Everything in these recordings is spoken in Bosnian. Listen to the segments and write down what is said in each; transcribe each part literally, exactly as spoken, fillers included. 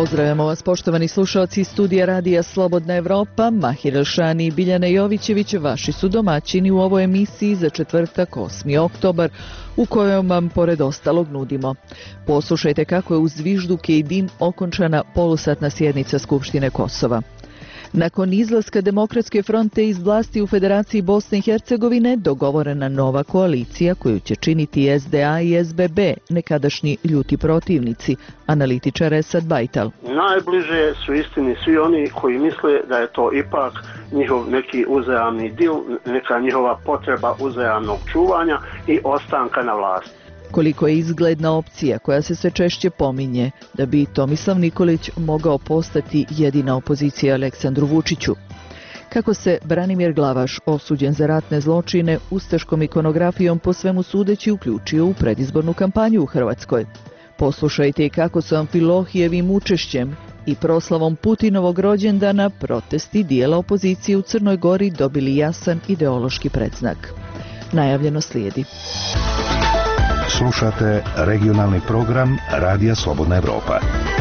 Pozdravljamo vas, poštovani slušalci studija Radija Slobodna Evropa. Mahir Elšani i Biljana Jovićević vaši su domaćini u ovoj emisiji za četvrtak osmi oktobar, u kojoj vam pored ostalog nudimo. Poslušajte kako je uz zvižduke i dim okončana polusatna sjednica Skupštine Kosova. Nakon izlaska Demokratske fronte iz vlasti u Federaciji Bosne i Hercegovine dogovorena nova koalicija koju će činiti S D A i S B B, nekadašnji ljuti protivnici, analitičar Esad Bajtal. Najbliže su istini svi oni koji misle da je to ipak njihov neki uzajamni dil, neka njihova potreba uzajamnog čuvanja i ostanka na vlasti. Koliko je izgledna opcija koja se sve češće pominje da bi Tomislav Nikolić mogao postati jedina opozicija Aleksandru Vučiću. Kako se Branimir Glavaš, osuđen za ratne zločine, ustaškom ikonografijom po svemu sudeći uključio u predizbornu kampanju u Hrvatskoj. Poslušajte i kako su Amfilohijevim učešćem i proslavom Putinovog rođendana protesti dijela opozicije u Crnoj Gori dobili jasan ideološki predznak. Najavljeno slijedi. Slušate regionalni program Radija Slobodna Evropa.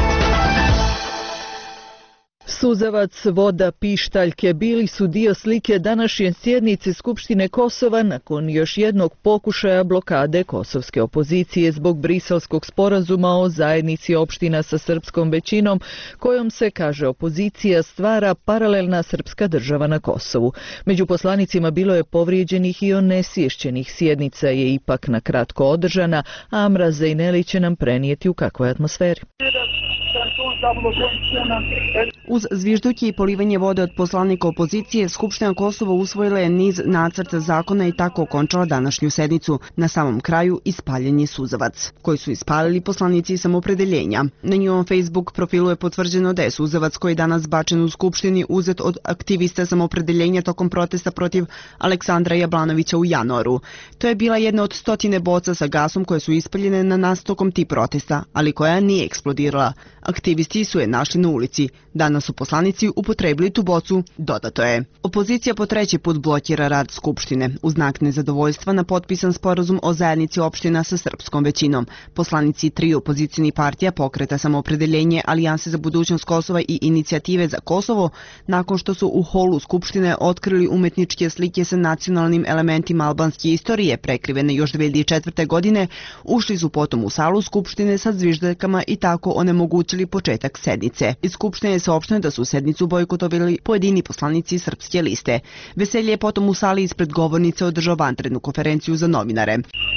Suzavac, voda, pištaljke bili su dio slike današnje sjednice Skupštine Kosova nakon još jednog pokušaja blokade kosovske opozicije zbog Briselskog sporazuma o zajednici opština sa srpskom većinom, kojom se, kaže opozicija, stvara paralelna srpska država na Kosovu. Među poslanicima bilo je povrijeđenih i onesvješćenih. Sjednica je ipak na kratko održana, a Amra Zejneli će nam prenijeti u kakvoj atmosferi. Uz zvižduke i polivanje vode od poslanika opozicije, Skupština Kosova usvojila je niz nacrta zakona i tako okončala današnju sednicu. Na samom kraju ispaljen je suzavac, koji su ispalili poslanici Samopredeljenja. Na njihovom Facebook profilu je potvrđeno da je suzavac koji je danas bačen u Skupštini uzet od aktivista Samopredeljenja tokom protesta protiv Aleksandra Jablanovića u januaru. To je bila jedna od stotine boca sa gasom koje su ispaljene na nas tokom tih protesta, ali koja nije eksplodirala. Aktivisti su je našli na ulici. Danas su poslanici upotrebili tu bocu, dodato je. Opozicija po treći put blokira rad Skupštine u znak nezadovoljstva na potpisan sporazum o zajednici opština sa srpskom većinom. Poslanici tri opozicijnih partija, Pokreta Samopredeljenje, Alijanse za budućnost Kosova i Inicijative za Kosovo, nakon što su u holu Skupštine otkrili umetničke slike sa nacionalnim elementima albanske istorije, prekrivene još dve hiljade četvrte. godine, ušli su potom u salu Skupštine sa zviždaljkama i tako onemogućili početak sednice. Iz Skupštine je saopšteno da su sednicu bojkotovali pojedini poslanici Srpske liste. Veselje je potom u sali ispred govornice održao vanrednu konferenciju za novinare.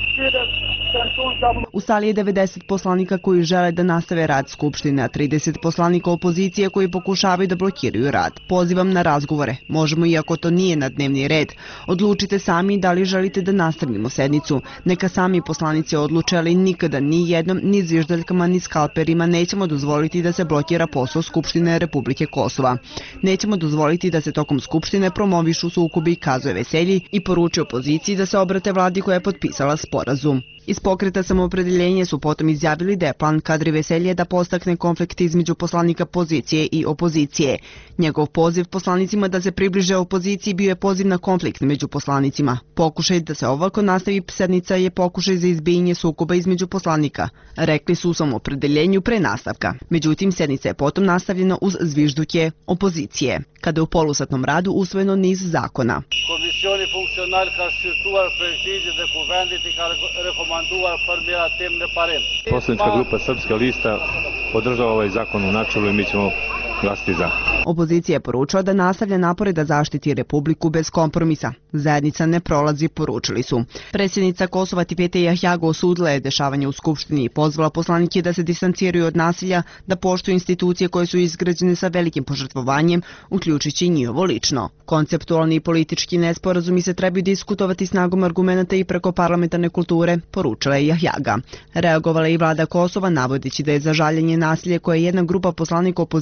U sali je devedeset poslanika koji žele da nastave rad Skupštine, a trideset poslanika opozicije koji pokušavaju da blokiraju rad. Pozivam na razgovore. Možemo, iako to nije na dnevni red. Odlučite sami da li želite da nastavimo sednicu. Neka sami poslanici odluče, ali nikada ni jednom, ni zviždaljkama, ni skalperima nećemo dozvoliti da se blokira posao Skupštine Republike Kosova. Nećemo dozvoliti da se tokom Skupštine promovišu sukobi, kazuje Veselji i poruči opoziciji da se obrate vladi koja je potpisala sporazum. Iz Pokreta Samopredeljenje su potom izjavili da je plan Kadri Veselje da postakne konflikt između poslanika pozicije i opozicije. Njegov poziv poslanicima da se približe opoziciji bio je poziv na konflikt među poslanicima. Pokušaj da se ovako nastavi sednica je pokušaj za izbijanje sukoba između poslanika, rekli su u Samopredeljenju pre nastavka. Međutim, sednica je potom nastavljena uz zvižduke opozicije, kada je u polusatnom radu usvojeno niz zakona. Komisioni funksional ka shqyrtuar projektin dhe kuvendit i ka rekomanduar për miratim në parim. Poslanička grupa Srpska lista podržava ovaj zakon u načelu i mi ćemo glasiti za. Opozicija je poručila da nastavlja napore da zaštiti Republiku bez kompromisa. Zajednica ne prolazi, poručili su. Predsjednica Kosova Tipete Jahjago osudila je dešavanje u Skupštini i pozvala poslanike da se distanciraju od nasilja, da poštuju institucije koje su izgrađene sa velikim požrtvovanjem, uključujući njihovo lično. Konceptualni i politički nesporazumi se trebaju diskutovati snagom argumenata i preko parlamentarne kulture, poručila je Jahjaga. Reagovala je i vlada Kosova, navodeći da je za žaljenje nasilje koje jedna grupa poslanika opozicije u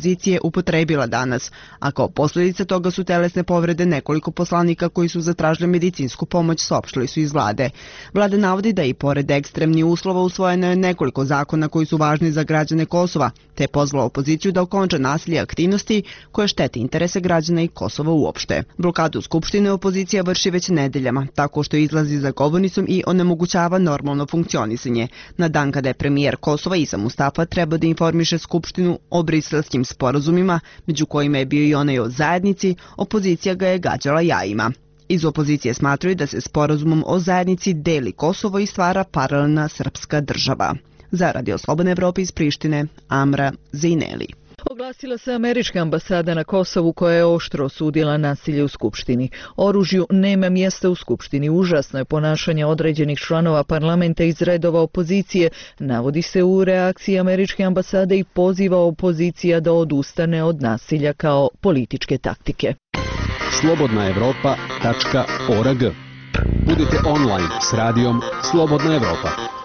zloupotrebila danas, a kao posljedica toga su telesne povrede nekoliko poslanika koji su zatražili medicinsku pomoć, saopštili su iz vlade. Vlada navodi da i pored ekstremnih uslova usvojeno je nekoliko zakona koji su važni za građane Kosova, te je pozvala opoziciju da okonča nasilje i aktivnosti koje štete interese građana i Kosova uopšte. Blokadu Skupštine opozicija vrši već nedeljama, tako što izlazi za govornicom i onemogućava normalno funkcionisanje. Na dan kada je premijer Kosova Isa Mustafa treba da informiše Skupštinu o briselskim sporazumima, među kojima je bio i onaj o zajednici, opozicija ga je gađala jajima. Iz opozicije smatraju da se sporazumom o zajednici deli Kosovo i stvara paralelna srpska država. Za Radio Slobodne Evrope iz Prištine, Amra Zejneli. Oglasila se američka ambasada na Kosovu koja je oštro osudila nasilje u Skupštini. Oružju nema mjesta u Skupštini. Užasno je ponašanje određenih članova parlamenta iz redova opozicije, navodi se u reakciji američke ambasade i poziva opozicija da odustane od nasilja kao političke taktike. slobodna evropa tačka org. Budite online s radijom Slobodna Evropa.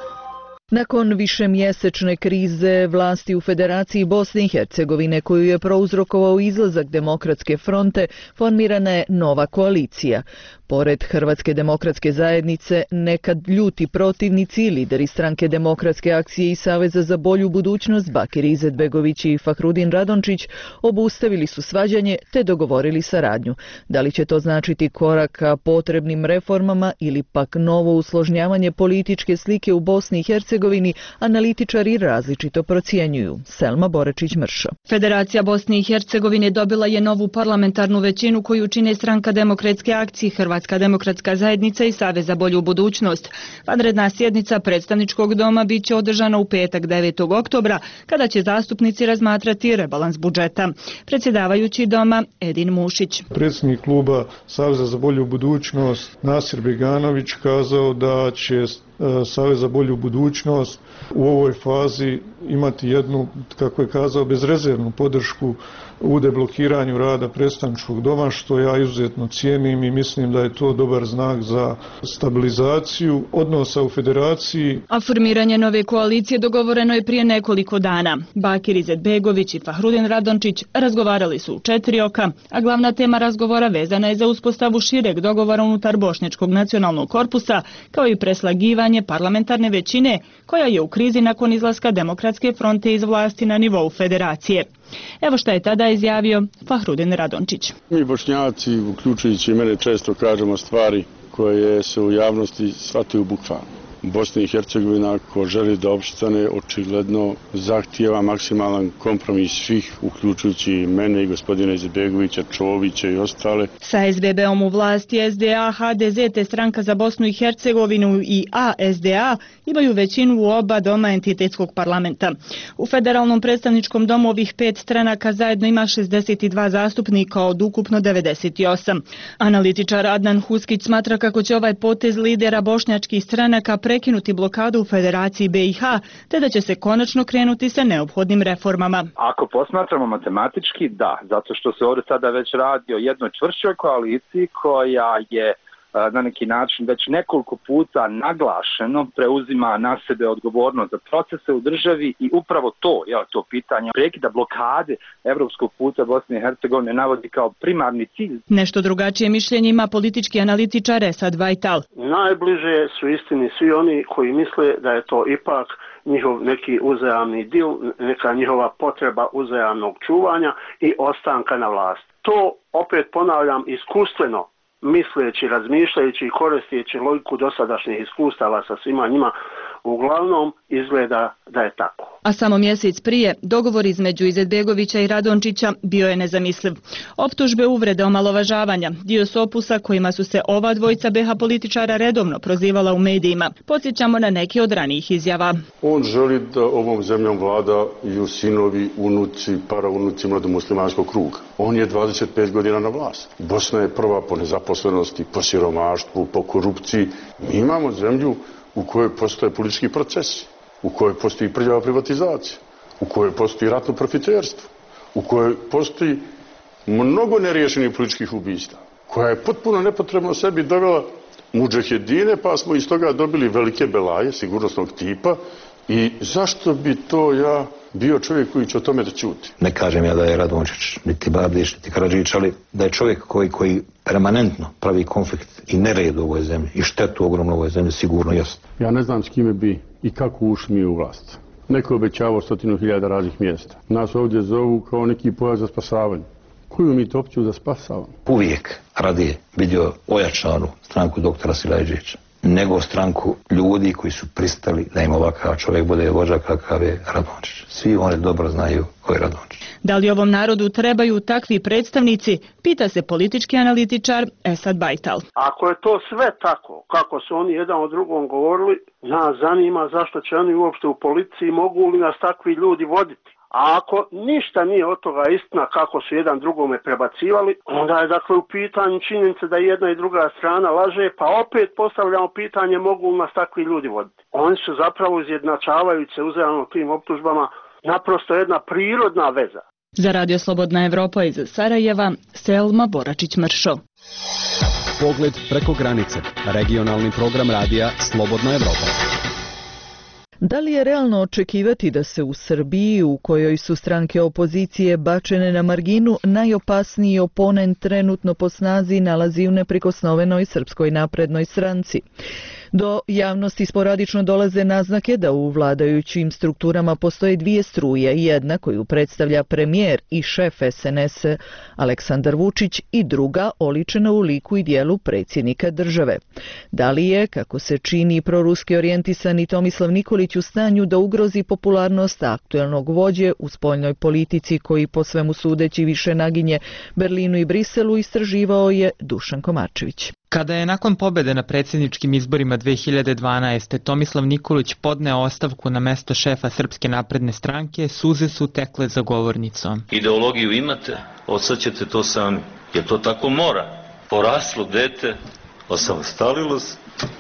Nakon višemjesečne krize vlasti u Federaciji Bosne i Hercegovine koju je prouzrokovao izlazak Demokratske fronte, formirana je nova koalicija. Pored Hrvatske demokratske zajednice, nekad ljuti protivnici i lideri stranke Demokratske akcije i Saveza za bolju budućnost Bakir Izetbegović i Fahrudin Radončić obustavili su svađanje te dogovorili saradnju. Da li će to značiti korak ka potrebnim reformama ili pak novo usložnjavanje političke slike u Bosni i Hercegovini, analitičari različito procjenjuju. Selma Borečić-Mršo. Federacija Bosne i Hercegovine dobila je novu parlamentarnu većinu koju čine stranka Demokratske akcije, Hrvatska demokratska zajednica i Savez za bolju budućnost. Vanredna sjednica predstavničkog doma bit će održana u petak devetog oktobra, kada će zastupnici razmatrati rebalans budžeta. Predsjedavajući doma Edin Mušić. Predsjednik kluba Saveza za bolju budućnost Nasir Beganović kazao da će Savez za bolju budućnost u ovoj fazi imati jednu, kako je kazao, bezrezervnu podršku u deblokiranju rada predstavničkog doma, što ja izuzetno cijenim i mislim da je to dobar znak za stabilizaciju odnosa u federaciji. A formiranje nove koalicije dogovoreno je prije nekoliko dana. Bakir Izetbegović i Fahrudin Radončić razgovarali su u četiri oka, a glavna tema razgovora vezana je za uspostavu šireg dogovora unutar Bošnjačkog nacionalnog korpusa, kao i preslagivanje parlamentarne većine koja je u krizi nakon izlaska Demokratske fronte iz vlasti na nivou federacije. Evo šta je tada izjavio Fahrudin Radončić. Mi Bošnjaci, uključujući mene, često kažemo stvari koje se u javnosti shvataju bukvalno. Bosna i Hercegovina, ako želi da opstane, očigledno zahtijeva maksimalan kompromis svih, uključujući mene i gospodina Izetbegovića, Čovića i ostale. Sa es be be-om u vlasti es de a, ha de ze te stranka za Bosnu i Hercegovinu i a es de a imaju većinu u oba doma entitetskog parlamenta. U federalnom predstavničkom domu ovih pet stranaka zajedno ima šezdeset dva zastupnika od ukupno devedeset osam. Analitičar Adnan Huskić smatra kako će ovaj potez lidera bošnjačkih stranaka prekinuti blokadu u Federaciji be i ha, te da će se konačno krenuti sa neophodnim reformama. Ako posmatramo matematički, da, zato što se ovdje sada već radi o jednoj čvršćoj koaliciji koja je na neki način već nekoliko puta naglašeno preuzima na sebe odgovornost za procese u državi i upravo to, je to pitanje prekida blokade evropskog puta Bosne i Hercegovine navodi kao primarni cilj. Nešto drugačije mišljenje ima politički analitičar Esad Vajtal. Najbliže su istini svi oni koji misle da je to ipak njihov neki uzajamni dil, neka njihova potreba uzajamnog čuvanja i ostanka na vlasti. To, opet ponavljam, iskustveno misleći, razmišljajući i koristeći logiku dosadašnjih iskustava sa svima njima, uglavnom izgleda da je tako. A samo mjesec prije, dogovor između Izetbegovića i Radončića bio je nezamisliv. Optužbe, uvrede, omalovažavanja, dio su opusa kojima su se ova dvojica be ha političara redovno prozivala u medijima. Podsjećamo na neke od ranijih izjava. On želi da ovom zemljom vladaju sinovi, unuci, paraunuci mladomuslimanskog kruga. On je dvadeset pet godina na vlasti. Bosna je prva po nezaposlenosti, po siromaštvu, po korupciji. Mi imamo zemlju u kojoj postoje politički procesi, u kojoj postoji prljava privatizacija, u kojoj postoji ratno profiterstvo, u kojoj postoji mnogo neriješenih političkih ubistava, koja je potpuno nepotrebno sebi dovela mudžahedine, pa smo iz toga dobili velike belaje sigurnosnog tipa I zašto bi to ja bio čovjek koji će o tome da ćuti? Ne kažem ja da je Radončić, niti Bardić, niti Karadžić, ali da je čovjek koji, koji permanentno pravi konflikt i nered u ovoj zemlji i štetu ogromno u ovoj zemlji, sigurno jest. Ja ne znam s kime bi i kako ušli mi u vlast. Neko je obećavao stotinu hiljada radnih mjesta. Nas ovdje zovu kao neki pojas za spasavanje. Koju mi to opću da spasavamo? Uvijek radije vidio ojačanu stranku doktora Silajđića nego stranku ljudi koji su pristali da im ovakav čovjek bude vođa kakav je Radončić. Svi oni dobro znaju ko je Radončić. Da li ovom narodu trebaju takvi predstavnici, pita se politički analitičar Esad Bajtal. Ako je to sve tako, kako su oni jedan o drugom govorili, nas zanima zašto će oni uopšte u policiji, mogu li nas takvi ljudi voditi. A ako ništa nije od toga istina kako su jedan drugome prebacivali, onda je dakle u pitanju činjenica da jedna i druga strana laže, pa opet postavljamo pitanje mogu li nas takvi ljudi voditi. Oni su zapravo izjednačavajući se uzajamno tim optužbama naprosto jedna prirodna veza. Za Radio Slobodna Evropa iz Sarajeva, Selma Boračić-Mršo. Pogled preko granice. Regionalni program radija Slobodna Evropa. Da li je realno očekivati da se u Srbiji, u kojoj su stranke opozicije bačene na marginu, najopasniji oponent trenutno po snazi nalazi u neprikosnovenoj Srpskoj naprednoj stranci? Do javnosti sporadično dolaze naznake da u vladajućim strukturama postoje dvije struje, jedna koju predstavlja premijer i šef es en es Aleksandar Vučić i druga oličena u liku i dijelu predsjednika države. Da li je, kako se čini, proruski orijentisani Tomislav Nikolić u stanju da ugrozi popularnost aktuelnog vođe u spoljnoj politici koji po svemu sudeći više naginje Berlinu i Briselu, istraživao je Dušan Komarčević. Kada je nakon pobjede na predsjedničkim izborima dve hiljade dvanaeste. Tomislav Nikolić podneo ostavku na mesto šefa Srpske napredne stranke, suze su tekle za govornicom. Ideologiju imate, osjećate to sami, jer to tako mora. Poraslo dete, osamostalilo se.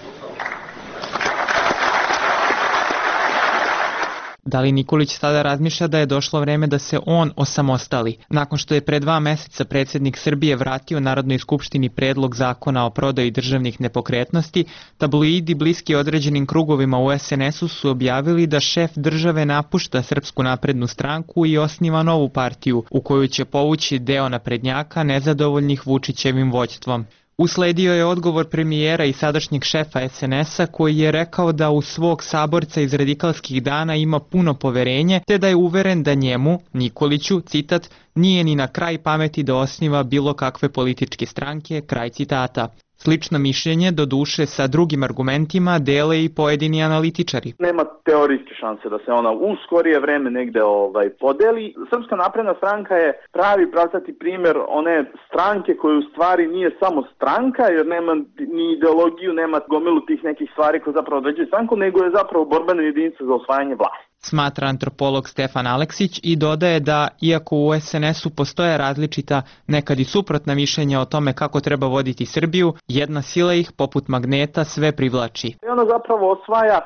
Da li Nikolić sada razmišlja da je došlo vreme da se on osamostali? Nakon što je pre dva meseca predsjednik Srbije vratio Narodnoj skupštini predlog zakona o prodaji državnih nepokretnosti, tabloidi bliski određenim krugovima u es en esu su objavili da šef države napušta Srpsku naprednu stranku i osniva novu partiju u koju će povući deo naprednjaka nezadovoljnih Vučićevim vođstvom. Usledio je odgovor premijera i sadašnjeg šefa es en esa koji je rekao da u svog saborca iz radikalskih dana ima puno poverenje te da je uveren da njemu, Nikoliću, citat, nije ni na kraj pameti da osniva bilo kakve političke stranke, kraj citata. Slično mišljenje, doduše sa drugim argumentima, dele i pojedini analitičari. Nema teorijske šanse da se ona u skorije vreme negde ovaj, podeli. Srpska napredna stranka je pravi pravcati primjer one stranke koje u stvari nije samo stranka, jer nema ni ideologiju, nema gomilu tih nekih stvari koje zapravo određuju stranku, nego je zapravo borbena jedinica za osvajanje vlasti. Smatra antropolog Stefan Aleksić i dodaje da, iako u es en esu postoje različita, nekad i suprotna mišljenja o tome kako treba voditi Srbiju, jedna sila ih, poput magneta, sve privlači. I ona zapravo osvaja e,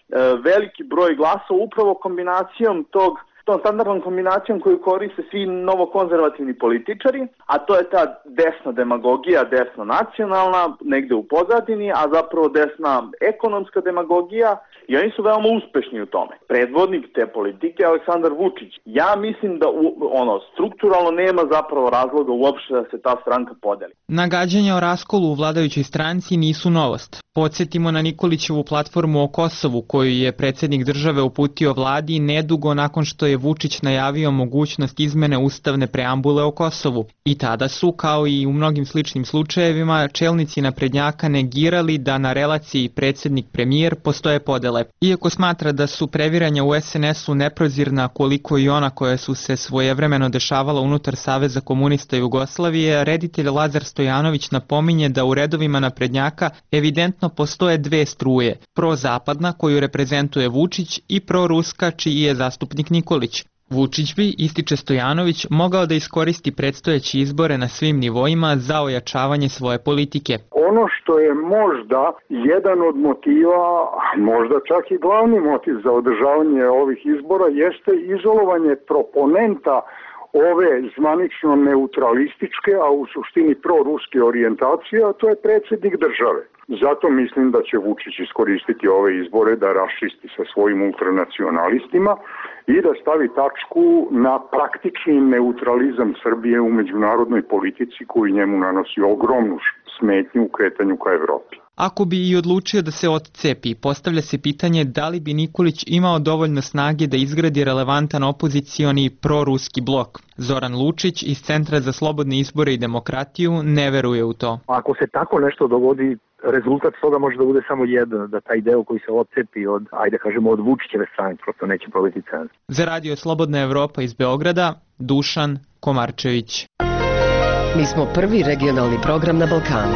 veliki broj glasova upravo kombinacijom tog tom standardnom kombinacijom koju koriste svi novokonzervativni političari, a to je ta desna demagogija, desna nacionalna, negde u pozadini, a zapravo desna ekonomska demagogija, i oni su veoma uspešni u tome. Predvodnik te politike je Aleksandar Vučić. Ja mislim da u, ono strukturalno nema zapravo razloga uopšte da se ta stranka podeli. Nagađanja o raskolu u vladajućoj stranci nisu novost. Podsjetimo na Nikolićevu platformu o Kosovu koju je predsjednik države uputio vladi nedugo nakon što je Vučić najavio mogućnost izmene ustavne preambule o Kosovu. I tada su, kao i u mnogim sličnim slučajevima, čelnici naprednjaka negirali da na relaciji predsjednik-premijer postoje podele. Iako smatra da su previranja u es en esu neprozirna koliko i ona koja su se svojevremeno dešavala unutar Saveza komunista Jugoslavije, reditelj Lazar Stojanović napominje da u redovima naprednjaka evidentno postoje dve struje, prozapadna koju reprezentuje Vučić i proruska čiji je zastupnik Nikolić. Vučić bi, ističe Stojanović, mogao da iskoristi predstojeće izbore na svim nivoima za ojačavanje svoje politike. Ono što je možda jedan od motiva, možda čak i glavni motiv za održavanje ovih izbora jeste izolovanje proponenta ove zvanično neutralističke, a u suštini proruske orijentacije, a to je predsjednik države. Zato mislim da će Vučić iskoristiti ove izbore da raščisti sa svojim ultranacionalistima i da stavi tačku na praktični neutralizam Srbije u međunarodnoj politici koji njemu nanosi ogromnu smetnju u kretanju ka Evropi. Ako bi i odlučio da se odcepi, postavlja se pitanje da li bi Nikolić imao dovoljno snage da izgradi relevantan opozicioni proruski blok. Zoran Lučić iz Centra za slobodne izbore i demokratiju ne veruje u to. Ako se tako nešto dogodi, rezultat toga može da bude samo jedan, da taj deo koji se odcepi od, ajde kažemo, od Vučićeve strane, prosto neće probiti cenu. Za Radio Slobodna Evropa iz Beograda, Dušan Komarčević. Mi smo prvi regionalni program na Balkanu.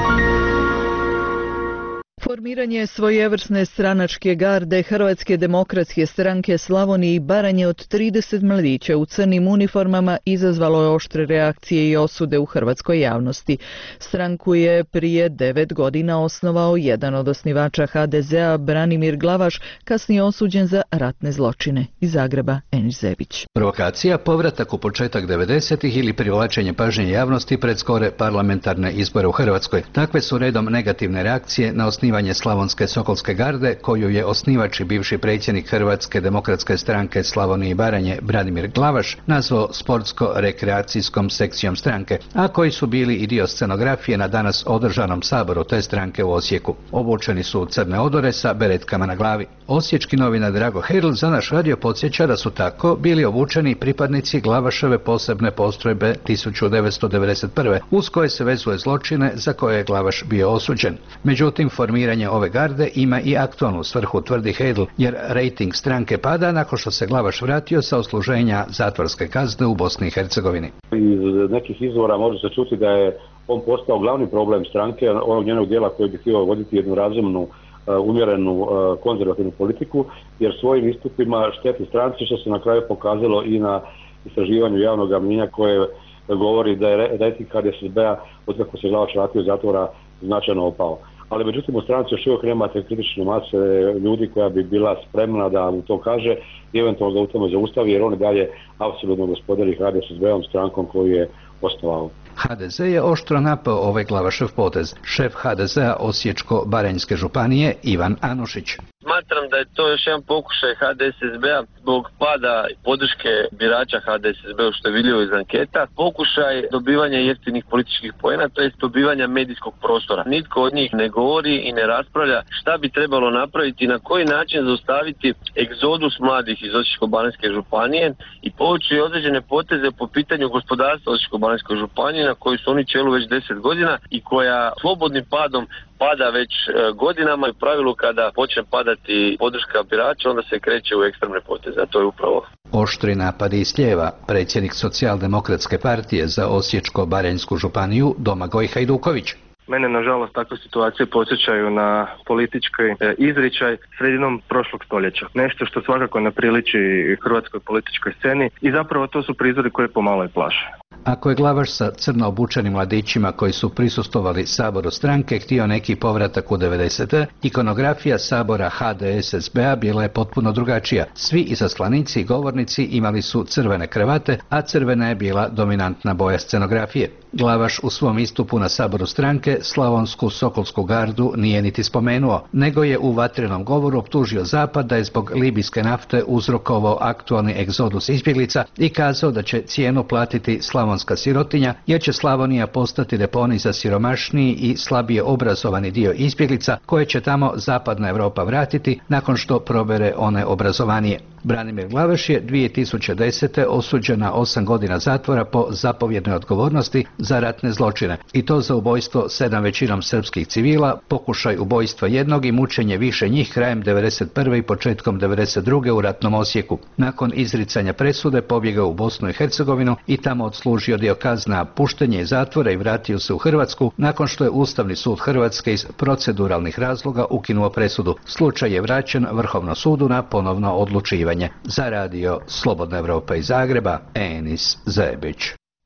Formiranje svojevrsne stranačke garde Hrvatske demokratske stranke Slavonije i Baranje od trideset mladića u crnim uniformama izazvalo je oštre reakcije i osude u hrvatskoj javnosti. Stranku je prije devet godina osnovao jedan od osnivača ha de zea, Branimir Glavaš, kasnije osuđen za ratne zločine. Iz Zagreba, Enis Zebić. Provokacija, povratak u početak devedesetih ili privlačenje pažnje javnosti pred skore parlamentarne izbore u Hrvatskoj. Takve su redom negativne reakcije na osnivanje Slavonske Sokolske garde, koju je osnivač i bivši predsjednik Hrvatske demokratske stranke Slavonije i Baranje Branimir Glavaš nazvao sportsko-rekreacijskom sekcijom stranke, a koji su bili i dio scenografije na danas održanom saboru te stranke u Osijeku. Obučeni su u crne odore sa beretkama na glavi. Osječki novinar Drago Herl za naš radio podsjeća da su tako bili obučeni pripadnici Glavaševe posebne postrojbe tisuću devetsto devedeset prve, uz koje se vezuje zločine za koje je Glavaš bio osuđen. Međutim, formiranje ove garde ima i aktualnu svrhu, tvrdi Hedl, jer rejting stranke pada nakon što se Glavaš vratio sa odsluženja zatvorske kazne u Bosni i Hercegovini. Iz nekih izvora može se čuti da je on postao glavni problem stranke, onog njenog dijela koji bi htio voditi jednu razumnu, umjerenu konzervativnu politiku, jer svojim istupima šteti stranci, što se na kraju pokazalo i na istraživanju javnog mnijenja koje govori da je rejting ha de es bea od kako se Glavaš vratio iz zatvora značajno opao. Ali međutim u stranci još uvijek nemate kritične mase ljudi koja bi bila spremna da mu to kaže i eventualno ga u tome zaustavi, jer on je dalje apsolutno gospodari ha de es beom, strankom koju je osnovao. ha de ze je oštro napao ovaj Glavašev potez. Šef ha de zea Osječko-baranjske županije Ivan Anušić. Smatram da je to još jedan pokušaj ha de es bea zbog pada podrške birača ha de es bea, što je vidljivo iz anketa, pokušaj dobivanja jeftinih političkih poena, to je dobivanja medijskog prostora. Nitko od njih ne govori i ne raspravlja šta bi trebalo napraviti i na koji način zaustaviti egzodus mladih iz Osječko-baranjske županije i povući određene poteze po pitanju gospodarstva Osječko-baranjske županije na koji su oni čelu već deset godina i koja slobodnim padom pada već godinama i u pravilu kada počne padati podrška birača, onda se kreće u ekstremne poteze, a to je upravo. Oštri napadi iz lijeva, predsjednik Socijaldemokratske partije za Osječko-baranjsku županiju Domagoj Hajduković. Mene, nažalost, takve situacije podsjećaju na politički izričaj sredinom prošlog stoljeća. Nešto što svakako ne priliči hrvatskoj političkoj sceni i zapravo to su prizori koje pomalo i plaše. Ako je Glavaš sa crno obučenim mladićima koji su prisustvovali saboru stranke htio neki povratak u devedesete, ikonografija sabora ha de es bea bila je potpuno drugačija. Svi izaslanici i govornici imali su crvene kravate, a crvena je bila dominantna boja scenografije. Glavaš u svom istupu na saboru stranke Slavonsku Sokolsku gardu nije niti spomenuo, nego je u vatrenom govoru optužio Zapad da je zbog libijske nafte uzrokovao aktualni egzodus izbjeglica i kazao da će cijenu platiti slavonska sirotinja, jer će Slavonija postati deponij za siromašniji i slabije obrazovani dio izbjeglica koje će tamo zapadna Europa vratiti nakon što probere one obrazovanije. Branimir Glavaš je dvije tisuće desete osuđen na osam godina zatvora po zapovjednoj odgovornosti za ratne zločine, i to za ubojstvo sedam većinom srpskih civila, pokušaj ubojstva jednog i mučenje više njih krajem devedeset prve i početkom devedeset druge u ratnom Osijeku. Nakon izricanja presude pobjegao u Bosnu i Hercegovinu i tamo odslužio dio kazna, puštenje iz zatvora i vratio se u Hrvatsku nakon što je Ustavni sud Hrvatske iz proceduralnih razloga ukinuo presudu. Slučaj je vraćen Vrhovnom sudu na ponovno odlučivanje. Za radio Slobodna Evropa iz Zagreba, Enis Zebić.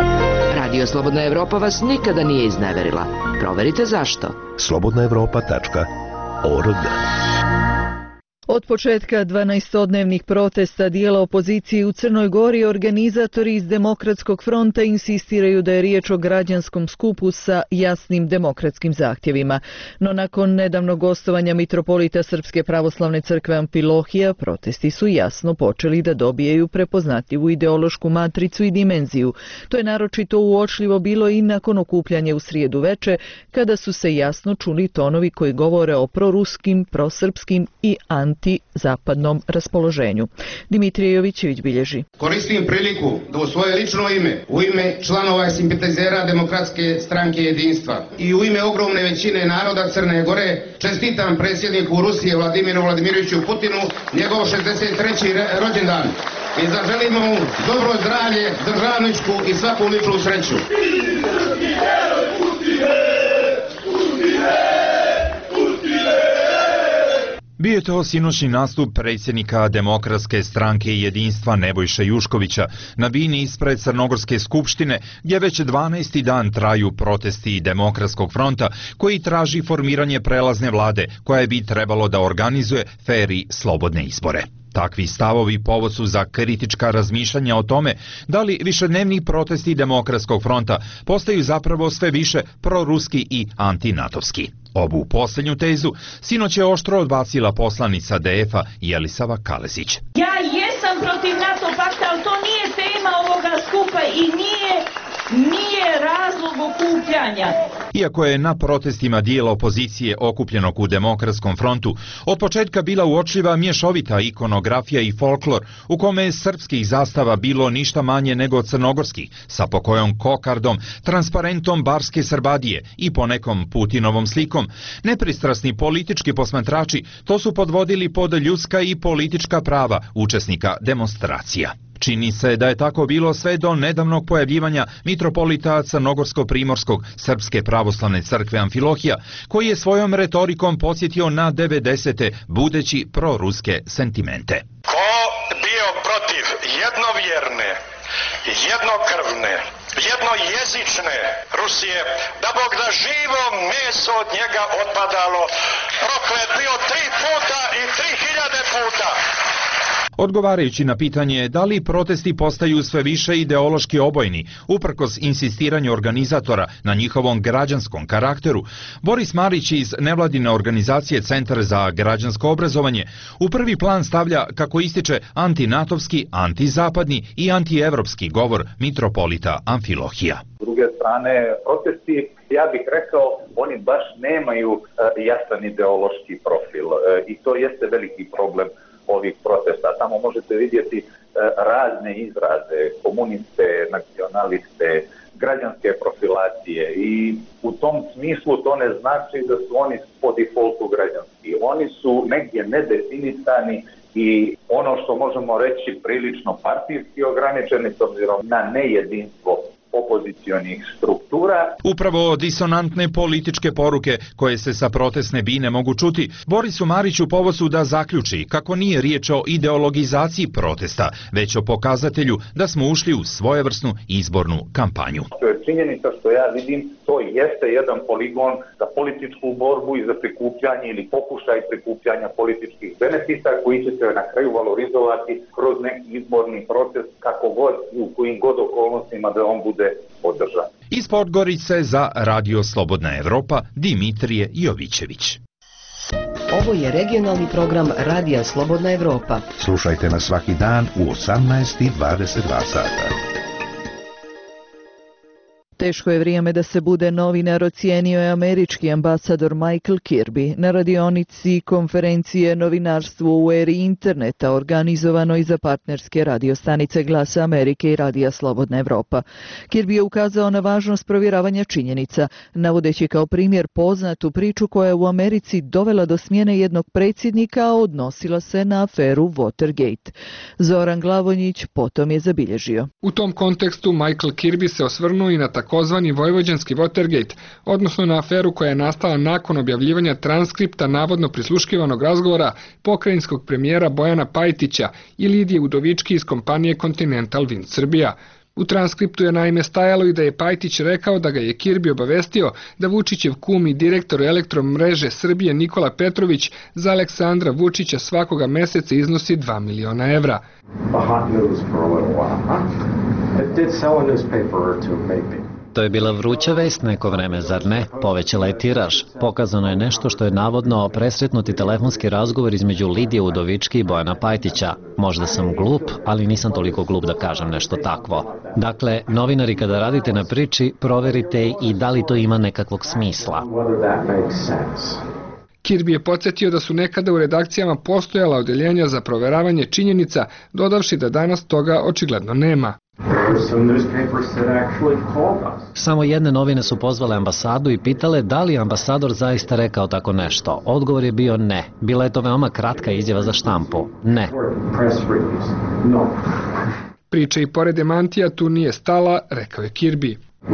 Radio Slobodna Evropa vas nikada nije izneverila. Proverite zašto. slobodna evropa tačka org. Od početka dvanaestodnevnih protesta dijela opozicije u Crnoj Gori organizatori iz Demokratskog fronta insistiraju da je riječ o građanskom skupu sa jasnim demokratskim zahtjevima. No nakon nedavnog gostovanja mitropolita Srpske pravoslavne crkve Amfilohija, protesti su jasno počeli da dobijaju prepoznatljivu ideološku matricu i dimenziju. To je naročito uočljivo bilo i nakon okupljanja u srijedu veče, kada su se jasno čuli tonovi koji govore o proruskim, prosrpskim i anti-zapadnom raspoloženju. Dimitrije Jovićević bilježi. Koristim priliku da u svoje lično ime, u ime članova i simpatizera Demokratske stranke jedinstva i u ime ogromne većine naroda Crne Gore čestitam predsjedniku Rusije Vladimiru Vladimiroviću Putinu njegov šezdeset treći rođendan i zaželimo mu dobro zdravlje, državničku i svaku ličnu sreću. Bio je to sinoćni nastup predsjednika Demokratske stranke i jedinstva Nebojše Juškovića na bini ispred Crnogorske skupštine, gdje već dvanaesti dan traju protesti Demokratskog fronta koji traži formiranje prelazne vlade koja bi trebalo da organizuje fer i slobodne izbore. Takvi stavovi povod su za kritička razmišljanja o tome da li višednevni protesti Demokratskog fronta postaju zapravo sve više proruski i antinatovski. Ovu posljednju tezu sinoć je oštro odbacila poslanica D F-a Jelisava Kalesić. Ja jesam protiv NATO pakta, ali to nije tema ovoga skupa i nije, nije razlog okupljanja. Iako je na protestima dijela opozicije okupljenog u Demokratskom frontu od početka bila uočljiva mješovita ikonografija i folklor u kome je srpskih zastava bilo ništa manje nego crnogorskih, sa pokojom kokardom, transparentom barske Srbadije i ponekom Putinovom slikom, nepristrasni politički posmatrači to su podvodili pod ljudska i politička prava učesnika demonstracija. Čini se da je tako bilo sve do nedavnog pojavljivanja mitropolita Crnogorsko-Primorskog Srpske pravoslavne crkve Amfilohija, koji je svojom retorikom podsjetio na devedesete budeći proruske sentimente. Ko bio protiv jednovjerne, jednokrvne, jednojezične Rusije, da Bog da živo meso od njega otpadalo, proklet bio tri puta i tri hiljade puta. Odgovarajući na pitanje da li protesti postaju sve više ideološki obojni, uprkos insistiranju organizatora na njihovom građanskom karakteru, Boris Marić iz nevladine organizacije Centar za građansko obrazovanje u prvi plan stavlja, kako ističe, antinatovski, antizapadni i antievropski govor mitropolita Amfilohija. S druge strane, protesti, ja bih rekao, oni baš nemaju jasan ideološki profil i to jeste veliki problem ovih protesta. Tamo možete vidjeti e, razne izraze, komuniste, nacionaliste, građanske profilacije i u tom smislu to ne znači da su oni po defaultu građanski. Oni su negdje nedefinisani i ono što možemo reći prilično partijski ograničeni s obzirom na nejedinstvo opozicionih struktura. Upravo disonantne političke poruke koje se sa protestne bine mogu čuti, Borisu Mariću povod su da zaključi kako nije riječ o ideologizaciji protesta, već o pokazatelju da smo ušli u svojevrsnu izbornu kampanju. To je činjenica što ja vidim, to jeste jedan poligon za političku borbu i za prikupljanje ili pokušaj prikupljanja političkih benefita koji će se na kraju valorizovati kroz neki izborni proces kako god i u kojim god okolnostima da on bude održan. Iz Podgorice za Radio Slobodna Evropa, Dimitrije Jovićević. Ovo je regionalni program Radija Slobodna Evropa. Slušajte nas svaki dan u osamnaest i dvadeset dva sata. Teško je vrijeme da se bude novinar, ocijenio je američki ambasador Michael Kirby na radionici konferencije Novinarstvo u eri interneta organizovanoj za partnerske radiostanice Glasa Amerike i Radija Slobodna Evropa. Kirby je ukazao na važnost provjeravanja činjenica, navodeći kao primjer poznatu priču koja je u Americi dovela do smjene jednog predsjednika, a odnosila se na aferu Watergate. Zoran Glavonjić potom je zabilježio. U tom kontekstu Michael Kirby se osvrnuo i na takozvani vojvođanski Watergate, odnosno na aferu koja je nastala nakon objavljivanja transkripta navodno prisluškivanog razgovora pokrajinskog premijera Bojana Pajtića i Lidije Udovički iz kompanije Continental Wind Srbija. U transkriptu je naime stajalo i da je Pajtić rekao da ga je Kirbi obavestio da Vučićev kum i direktor Elektromreže Srbije Nikola Petrović za Aleksandra Vučića svakoga meseca iznosi dva miliona evra. To je bila vruća vest neko vreme, zar ne? Povećala je tiraž. Pokazano je nešto što je navodno presretnuti telefonski razgovor između Lidije Udovički i Bojana Pajtića. Možda sam glup, ali nisam toliko glup da kažem nešto takvo. Dakle, novinari kada radite na priči, proverite i da li to ima nekakvog smisla. Kirbi je podsjetio da su nekada u redakcijama postojala odeljenja za proveravanje činjenica, dodavši da danas toga očigledno nema. Samo jedne novine su pozvale ambasadu i pitale da li je ambasador zaista rekao tako nešto. Odgovor je bio ne. Bila je to veoma kratka izjava za štampu. Ne. Priča i pored demantija tu nije stala, rekao je Kirbi.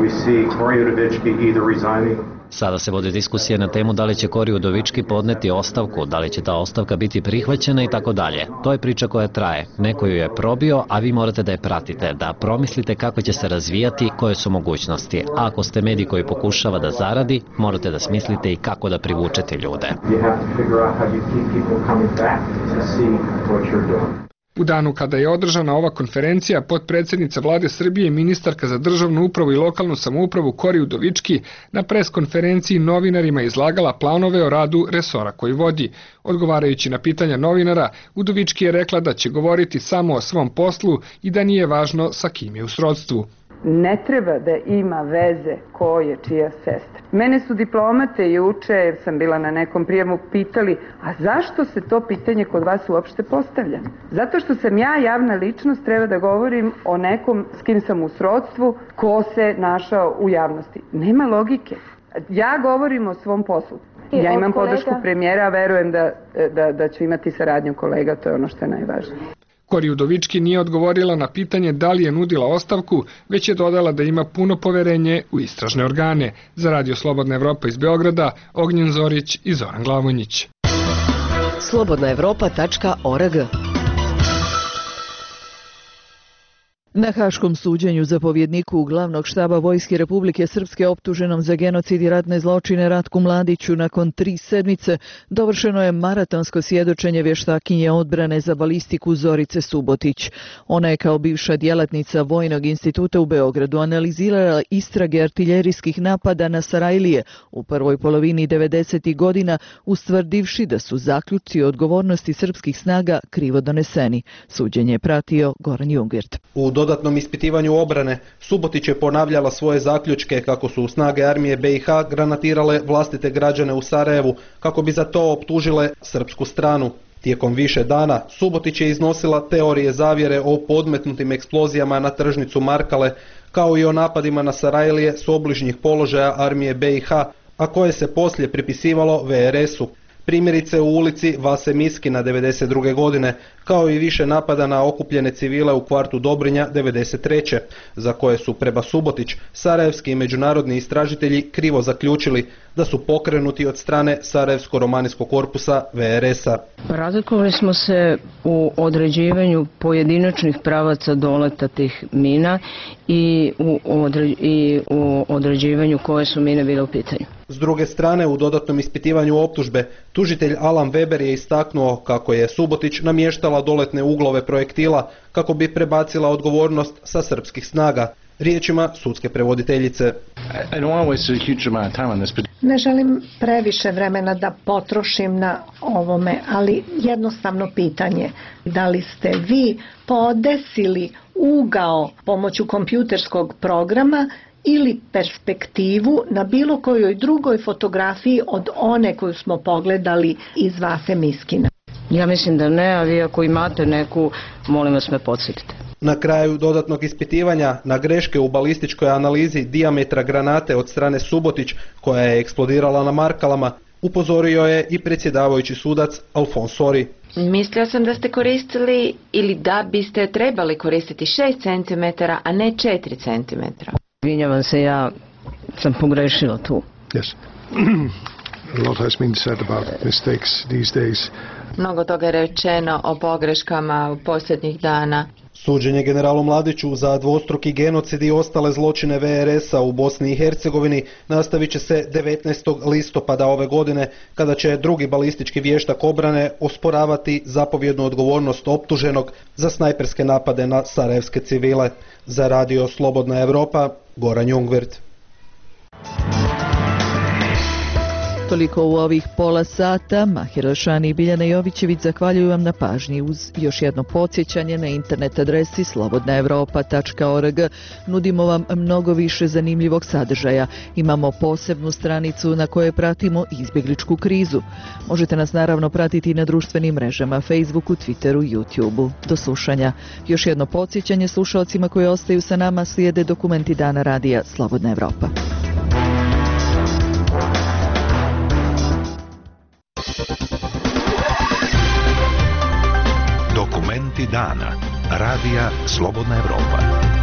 Sada se vode diskusije na temu da li će Kori Udovički podneti ostavku, da li će ta ostavka biti prihvaćena i tako dalje. To je priča koja traje. Neko ju je probio, a vi morate da je pratite, da promislite kako će se razvijati, koje su mogućnosti. A ako ste medij koji pokušava da zaradi, morate da smislite i kako da privučete ljude. U danu kada je održana ova konferencija, potpredsjednica vlade Srbije i ministarka za državnu upravu i lokalnu samoupravu Kori Udovički na preskonferenciji novinarima izlagala planove o radu resora koji vodi. Odgovarajući na pitanja novinara, Udovički je rekla da će govoriti samo o svom poslu i da nije važno sa kim je u srodstvu. Ne treba da ima veze ko je čija sestra. Mene su diplomate juče, jer sam bila na nekom prijemu, pitali, a zašto se to pitanje kod vas uopšte postavlja? Zato što sam ja javna ličnost, treba da govorim o nekom s kim sam u srodstvu, ko se našao u javnosti. Nema logike. Ja govorim o svom poslu. Ja imam podršku premijera, verujem da, da, da ću imati saradnju kolega, to je ono što je najvažnije. Kori Udovički nije odgovorila na pitanje da li je nudila ostavku, već je dodala da ima puno poverenje u istražne organe. Za Radio Slobodna Evropa iz Beograda, Ognjen Zorić i Zoran Glavonjić. slobodna evropa tačka org. Na Haškom suđenju zapovjedniku glavnog štaba Vojske Republike Srpske optuženom za genocid i ratne zločine Ratku Mladiću nakon tri sedmice dovršeno je maratonsko svjedočenje vještakinje odbrane za balistiku Zorice Subotić. Ona je kao bivša djelatnica Vojnog instituta u Beogradu analizirala istrage artiljerijskih napada na Sarajlije u prvoj polovini devedesetih godina, ustvrdivši da su zaključci o odgovornosti srpskih snaga krivo doneseni. Suđenje je pratio Goran Jungwirth. U dodatnom ispitivanju obrane, Subotić je ponavljala svoje zaključke kako su snage armije B i H granatirale vlastite građane u Sarajevu, kako bi za to optužile srpsku stranu. Tijekom više dana Subotić je iznosila teorije zavjere o podmetnutim eksplozijama na tržnicu Markale, kao i o napadima na Sarajlije s obližnjih položaja armije B i H, a koje se poslije pripisivalo V R S-u. Primjerice u ulici Vase Miskina devedeset druge godine, kao i više napada na okupljene civile u kvartu Dobrinja devedeset treće, za koje su prema Subotić sarajevski i međunarodni istražitelji krivo zaključili da su pokrenuti od strane Sarajevsko-romanijskog korpusa V R S-a. Razlikovali smo se u određivanju pojedinačnih pravaca doleta tih mina i u, odre, i u određivanju koje su mine bile u pitanju. S druge strane, u dodatnom ispitivanju optužbe, tužitelj Alan Weber je istaknuo kako je Subotić namještala doletne uglove projektila kako bi prebacila odgovornost sa srpskih snaga. Riječima sudske prevoditeljice. Ne želim previše vremena da potrošim na ovome, ali jednostavno pitanje. Da li ste vi podesili ugao pomoću kompjuterskog programa ili perspektivu na bilo kojoj drugoj fotografiji od one koju smo pogledali iz Vase Miskina? Ja mislim da ne, a vi ako imate neku, molim vas me podsjetite. Na kraju dodatnog ispitivanja na greške u balističkoj analizi dijametra granate od strane Subotić, koja je eksplodirala na Markalama, upozorio je i predsjedavajući sudac Alfons Sori. Mislio sam da ste koristili ili da biste trebali koristiti šest centimetara, a ne četiri centimetra. Vinjavam se, ja sam pogrešila tu. Yes. A lot has been said about mistakes these days. Mnogo toga je rečeno o pogreškama u posljednjih dana. Suđenje generalu Mladiću za dvostruki genocid i ostale zločine ve er esa u Bosni i Hercegovini nastavit će se devetnaestog listopada ove godine, kada će drugi balistički vještak obrane osporavati zapovjednu odgovornost optuženog za snajperske napade na sarajevske civile. Za radio Slobodna Evropa, Goran Jungwirth. Toliko u ovih pola sata. Mahir Elšani i Biljana Jovićević zahvaljuju vam na pažnji. Uz još jedno podsjećanje, na internet adresi slobodna evropa tačka org nudimo vam mnogo više zanimljivog sadržaja. Imamo posebnu stranicu na kojoj pratimo izbjegličku krizu. Možete nas naravno pratiti i na društvenim mrežama, Facebooku, Twitteru, YouTubeu. Do slušanja. Još jedno podsjećanje slušalcima koji ostaju sa nama, slijede dokumenti dana radija Slobodna Evropa. Dokumenti dana. Radija Slobodna Evropa.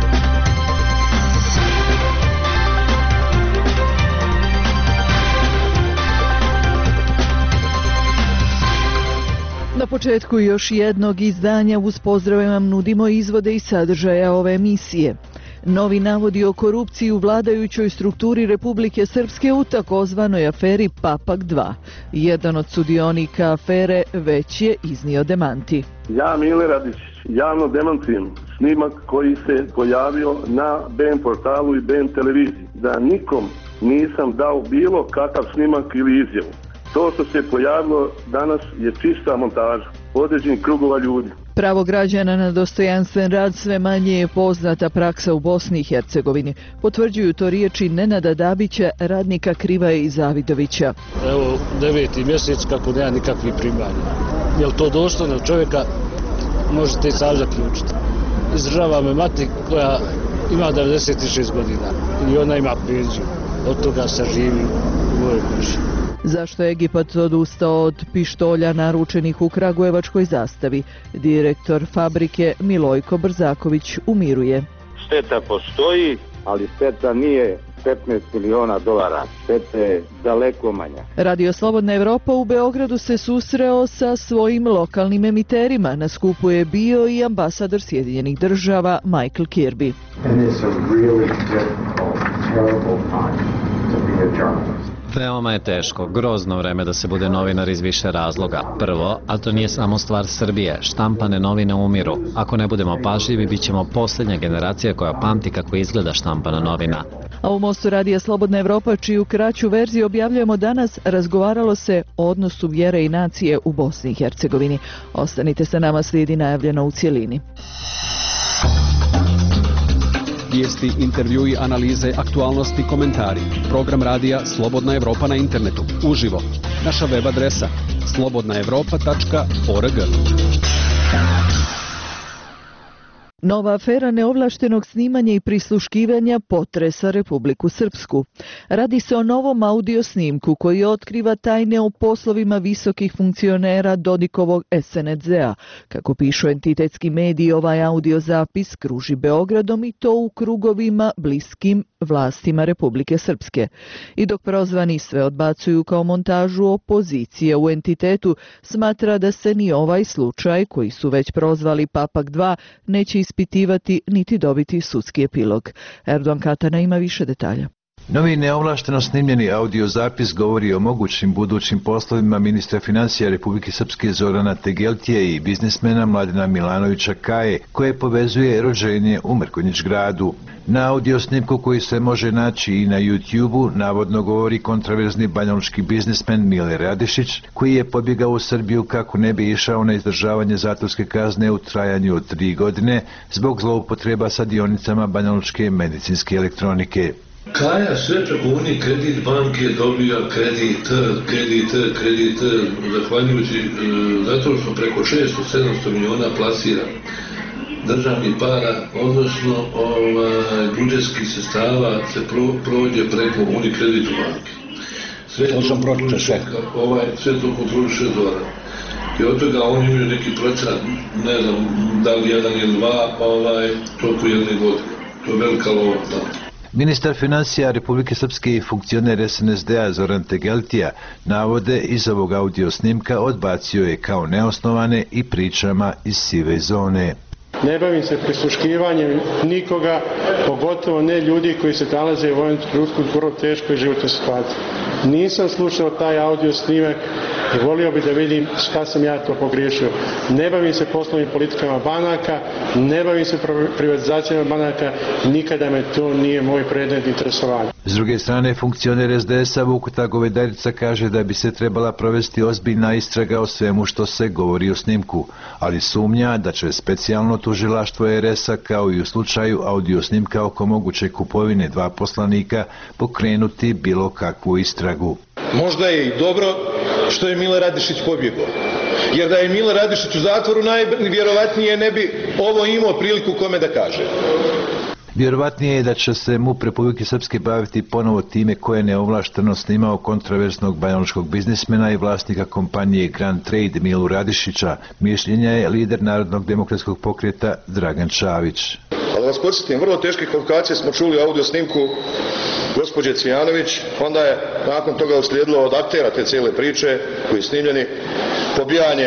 Na početku još jednog izdanja uz pozdrave vam nudimo izvode i sadržaja ove emisije. Novi navodi o korupciji u vladajućoj strukturi Republike Srpske u takozvanoj aferi Papak dva. Jedan od sudionika afere već je iznio demanti. Ja, Mile Radić, javno demantujem snimak koji se pojavio na be en portalu i be en televiziji, da nikom nisam dao bilo kakav snimak ili izjavu. To što se pojavilo danas je čista montaža određenih krugova ljudi. Pravo građana na dostojanstven rad sve manje je poznata praksa u Bosni i Hercegovini. Potvrđuju to riječi Nenada Dabića, radnika Krivaje i Zavidovića. Evo deveti mjesec kako nema nikakvih primanja. Je li to dostojno čovjeka? Možete i sam zaključiti. Izdržava me mati koja ima devedeset šest godina i ona ima penziju. Od toga se živi u ovoj kući. Zašto je Egipat odustao od pištolja naručenih u Kragujevačkoj zastavi? Direktor fabrike Milojko Brzaković umiruje. Šteta postoji, ali šteta nije petnaest miliona dolara. Šteta je daleko manja. Radio Slobodna Evropa u Beogradu se susreo sa svojim lokalnim emiterima. Na skupu je bio i ambasador Sjedinjenih država Michael Kirby. Veoma je teško, grozno vreme da se bude novinar iz više razloga. Prvo, a to nije samo stvar Srbije, štampane novine umiru. Ako ne budemo pažljivi, bit ćemo posljednja generacija koja pamti kako izgleda štampana novina. A u Mostu radija Slobodna Evropa, čiju kraću verziju objavljujemo danas, razgovaralo se o odnosu vjere i nacije u Bosni i Hercegovini. Ostanite sa nama, slijedi najavljeno u cjelini. Vijesti, intervjui, analize, aktualnosti, komentari. Program radija Slobodna Evropa na internetu. Uživo. Naša web adresa slobodna evropa tačka org. Nova afera neovlaštenog snimanja i prisluškivanja potresa Republiku Srpsku. Radi se o novom audio snimku koji otkriva tajne o poslovima visokih funkcionera Dodikovog es en de a. Kako pišu entitetski mediji, ovaj audio zapis kruži Beogradom i to u krugovima bliskim vlastima Republike Srpske. I dok prozvani sve odbacuju kao montažu, opozicije u entitetu smatra da se ni ovaj slučaj, koji su već prozvali Papak dva, neće ispitivati niti dobiti sudski epilog. Erdogan Katana ima više detalja. Novi neovlašteno snimljeni audio zapis govori o mogućim budućim poslovima ministra financija Republike Srpske Zorana Tegeltije i biznismena Mladena Milanovića Kaje, koje povezuje rođenje u Mrkonjić gradu. Na audio snimku koji se može naći i na YouTube-u navodno govori kontraverzni banjalučki biznismen Mile Radišić, koji je pobjegao u Srbiju kako ne bi išao na izdržavanje zatvorske kazne u trajanju od tri godine zbog zloupotreba sa dionicama banjalučke medicinske elektronike. Kaja sve preko Uni kredit banke dobija kredit, kredit, kredit, zahvaljujući e, zato što preko šesto do sedamsto miliona plasira državnih para, odnosno ovaj, budžetskih sredstava se pro, prođe preko Uni kredit banke. Sve to, to kontroliše ovaj, sve to kontroliše Zoran. I od toga oni imaju neki procenat, ne znam, da li jedan ili dva, ovaj, toliko jedne godine. To je velika lova tamo. Ministar financija Republike Srpske i funkcioner es en de a Zoran Tegeltija navode iz ovog audio snimka odbacio je kao neosnovane i pričama iz sive zone. Ne bavim se prisluškivanjem nikoga, pogotovo ne ljudi koji se nalaze u ovom trenutku u vrlo teškoj životnoj situaciji. Nisam slušao taj audio snimak i volio bih da vidim šta sam ja to pogriješio. Ne bavim se poslovnim politikama banaka, ne bavim se privatizacijama banaka, nikada me to nije moj predmet interesovanja. S druge strane, funkcioner es de es-a Vukuta Govedarica kaže da bi se trebala provesti ozbiljna istraga o svemu što se govori o snimku, ali sumnja da će specijalno tužilaštvo er es-a kao i u slučaju audio snimka oko moguće kupovine dva poslanika pokrenuti bilo kakvu istragu. Možda je i dobro što je Mile Radišić pobjegao, jer da je Mile Radišić u zatvoru najvjerovatnije ne bi ovo imao priliku kome da kaže. Vjerovatnije je da će se MUP Republike Srpske baviti ponovo time koje je neovlašteno snimao kontroverznog banjalučkog biznismena i vlasnika kompanije Grand Trade Milu Radišića. Mišljenja je lider Narodnog demokratskog pokreta Dragan Čavić. Ali vas podsjetim, vrlo teške kvalifikacije smo čuli u audio snimku gospođe Cvijanović, onda je nakon toga uslijedilo od aktera te cijele priče koji je snimljeni pobijanje.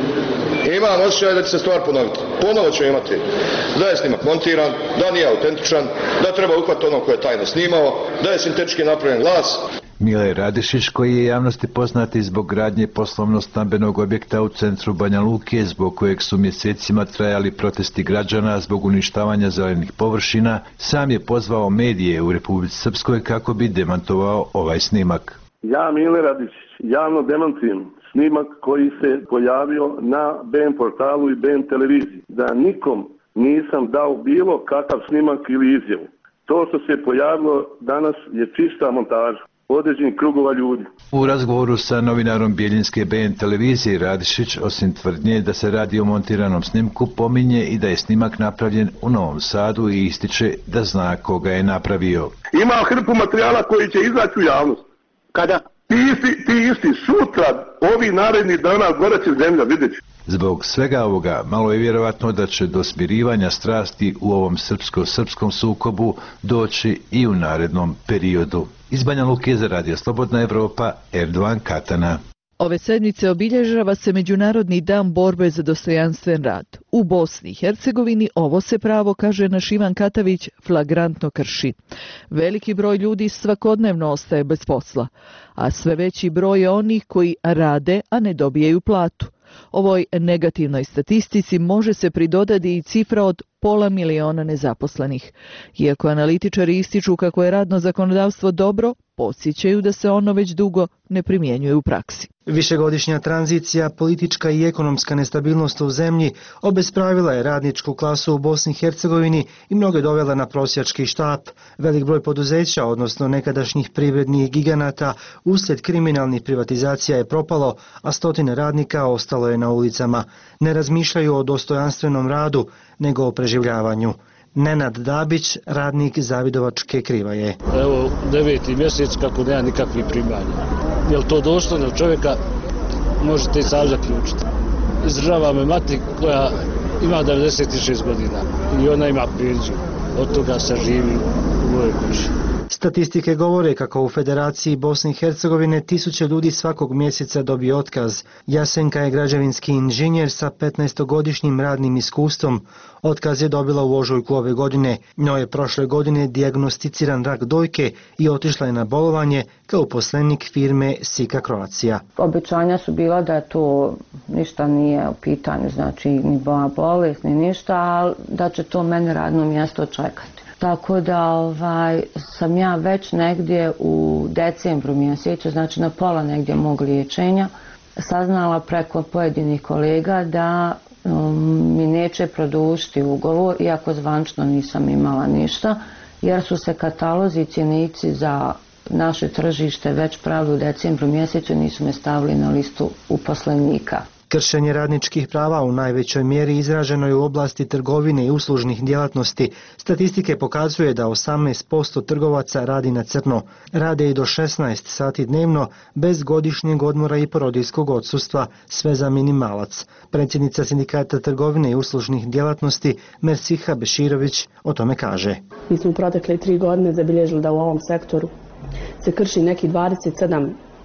Imam osjećaj da će se stvar ponoviti. Ponovo ćemo imati da je snimak montiran, da nije autentičan, da treba uhvatiti ono koje je tajno snimao, da je sintetički napravljen glas. Mile Radišić, koji je javnosti poznati zbog gradnje poslovno-stambenog objekta u centru Banja Luke, zbog kojeg su mjesecima trajali protesti građana zbog uništavanja zelenih površina, sam je pozvao medije u Republici Srpskoj kako bi demantovao ovaj snimak. Ja, Mile Radišić, javno demantujem snimak koji se pojavio na B N portalu i B N televiziji. Da nikom nisam dao bilo kakav snimak ili izjavu. To što se pojavilo danas je čista montaža određenih krugova ljudi. U razgovoru sa novinarom Bijeljinske B N televizije Radišić, osim tvrdnje da se radi o montiranom snimku, pominje i da je snimak napravljen u Novom Sadu i ističe da zna koga je napravio. Ima hrpu materijala koji će izaći u javnost. Kada? Ti isti, ti isti sutra, ovi naredni dana, gore će zemlja, vidjet će. Zbog svega ovoga, malo je vjerovatno da će do smirivanja strasti u ovom srpsko-srpskom sukobu doći i u narednom periodu. Iz Banja Luke za Radio Slobodna Evropa, Erdovan Katana. Ove sedmice obilježava se Međunarodni dan borbe za dostojanstven rad. U Bosni i Hercegovini ovo se pravo, kaže naš Ivan Katavić, flagrantno krši. Veliki broj ljudi svakodnevno ostaje bez posla, a sve veći broj je onih koji rade, a ne dobijaju platu. Ovoj negativnoj statistici može se pridodati i cifra od pola miliona nezaposlenih. Iako analitičari ističu kako je radno zakonodavstvo dobro, podsjećaju da se ono već dugo ne primjenjuje u praksi. Višegodišnja tranzicija, politička i ekonomska nestabilnost u zemlji obespravila je radničku klasu u Bosni i Hercegovini i mnoge dovela na prosjački štap. Velik broj poduzeća, odnosno nekadašnjih privrednih giganata, uslijed kriminalnih privatizacija je propalo, a stotine radnika ostalo je na ulicama. Ne razmišljaju o dostojanstvenom radu, nego o preživljavanju. Nenad Dabić, radnik Zavidovačke Krivaje. Evo deveti mjesec kako nema nikakvih primanja. Jel to dostojno čovjeka, možete i sam zaključiti. Izdržava me mati koja ima devedeset šest godina i ona ima penziju. Od toga se živi u mojoj kući. Statistike govore kako u Federaciji Bosne i Hercegovine tisuće ljudi svakog mjeseca dobije otkaz. Jasenka je građevinski inženjer sa petnaestogodišnjim radnim iskustvom. Otkaz je dobila u ožujku ove godine. Njoj je prošle godine dijagnosticiran rak dojke i otišla je na bolovanje kao uposlenik firme Sika Croatia. Obećanja su bila da to ništa nije u pitanju, znači ni bolest, ni ništa, ali da će to mene radno mjesto čekati. Tako da ovaj, sam ja već negdje u decembru mjesecu, znači na pola negdje mog liječenja, saznala preko pojedinih kolega da um, mi neće produžiti ugovor, iako zvančno nisam imala ništa, jer su se katalozi i cjenici za naše tržište već pravili u decembru mjesecu, nisu me stavili na listu uposlenika. Kršenje radničkih prava u najvećoj mjeri izraženo je u oblasti trgovine i uslužnih djelatnosti. Statistike pokazuje da osamnaest posto trgovaca radi na crno. Rade i do šesnaest sati dnevno, bez godišnjeg odmora i porodiljskog odsustva, sve za minimalac. Predsjednica Sindikata trgovine i uslužnih djelatnosti Mersiha Beširović o tome kaže. Mi smo protekle tri godine zabilježili da u ovom sektoru se krši neki dvadeset sedam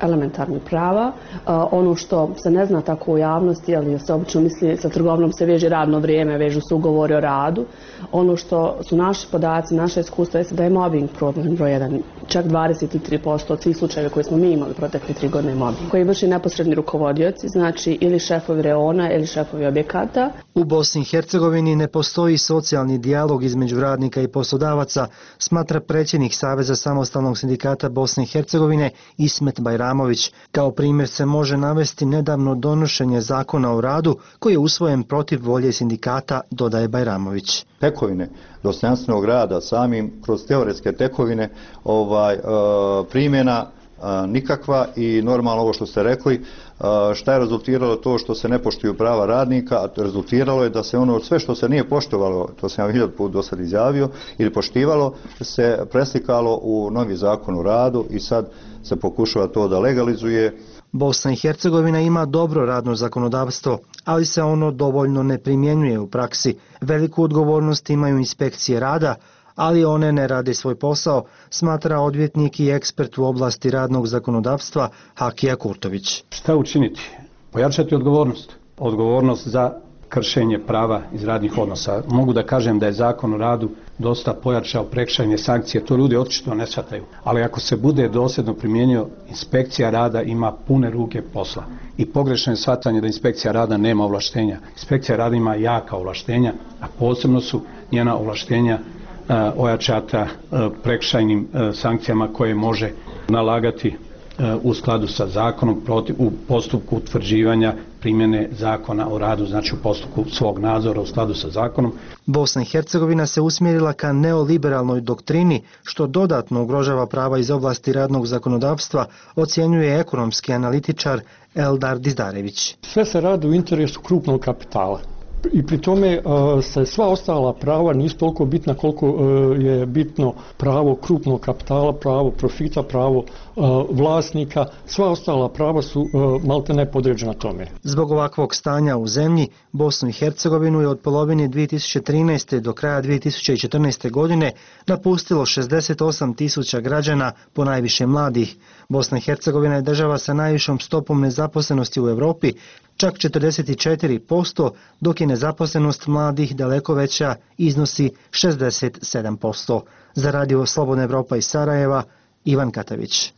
elementarnih prava. Ono što se ne zna tako u javnosti, ali se obično misli sa trgovinom se veže radno vrijeme, vežu se ugovori o radu. Ono što su naši podaci, naše iskustva je da je mobbing problem broj jedan. Čak dvadeset tri posto od svih slučajeva koje smo mi imali protekle tri godine mobbing, koji vrši neposredni rukovodioci, znači ili šefovi reona ili šefovi objekata. U Bosni i Hercegovini ne postoji socijalni dijalog između radnika i poslodavaca, smatra predsjednik Saveza samostalnog sindikata Bosne i Hercegovine Ismet Bajramović. Kao primjer se može navesti nedavno donošenje zakona o radu koji je usvojen protiv volje sindikata, dodaje Bajramović. Tekovine dostojanstvenog rada samim kroz teoretske tekovine ovaj, e, primjena e, nikakva i normalno ovo što ste rekli, e, šta je rezultiralo to što se ne poštuju prava radnika, a rezultiralo je da se ono sve što se nije poštovalo, to sam ja hiljadu put do sad izjavio, ili poštivalo, se preslikalo u novi zakon o radu i sad se pokušava to da legalizuje. Bosna i Hercegovina ima dobro radno zakonodavstvo, ali se ono dovoljno ne primjenjuje u praksi. Veliku odgovornost imaju inspekcije rada, ali one ne rade svoj posao, smatra odvjetnik i ekspert u oblasti radnog zakonodavstva Hakija Kurtović. Šta učiniti? Pojačati odgovornost. Odgovornost za kršenje prava iz radnih odnosa. Mogu da kažem da je zakon o radu dosta pojačao prekršajne sankcije, to ljudi očito ne shvataju. Ali ako se bude dosljedno primjenjio, inspekcija rada ima pune ruke posla. I pogrešno je shvatanje da inspekcija rada nema ovlaštenja. Inspekcija rada ima jaka ovlaštenja, a posebno su njena ovlaštenja uh, ojačata uh, prekršajnim uh, sankcijama koje može nalagati u skladu sa zakonom protiv, u postupku utvrđivanja primjene zakona o radu, znači u postupku svog nadzora u skladu sa zakonom. Bosna i Hercegovina se usmjerila ka neoliberalnoj doktrini, što dodatno ugrožava prava iz oblasti radnog zakonodavstva, ocjenjuje ekonomski analitičar Eldar Dizdarević. Sve se radi u interesu krupnog kapitala. I pri tome uh, se sva ostala prava nisu toliko bitna koliko uh, je bitno pravo krupnog kapitala, pravo profita, pravo uh, vlasnika. Sva ostala prava su uh, maltene podređena tome. Zbog ovakvog stanja u zemlji, Bosnu i Hercegovinu je od polovine dvije tisuće trinaeste. do kraja dvije tisuće četrnaeste. godine napustilo šezdeset osam tisuća građana, ponajviše mladih. Bosna i Hercegovina je država sa najvišom stopom nezaposlenosti u Europi, čak četrdeset četiri posto, dok je nezaposlenost mladih daleko veća, iznosi šezdeset sedam posto. Za radio Slobodna Evropa iz Sarajeva, Ivan Katavić.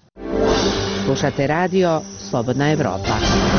Slušate radio Slobodna Evropa.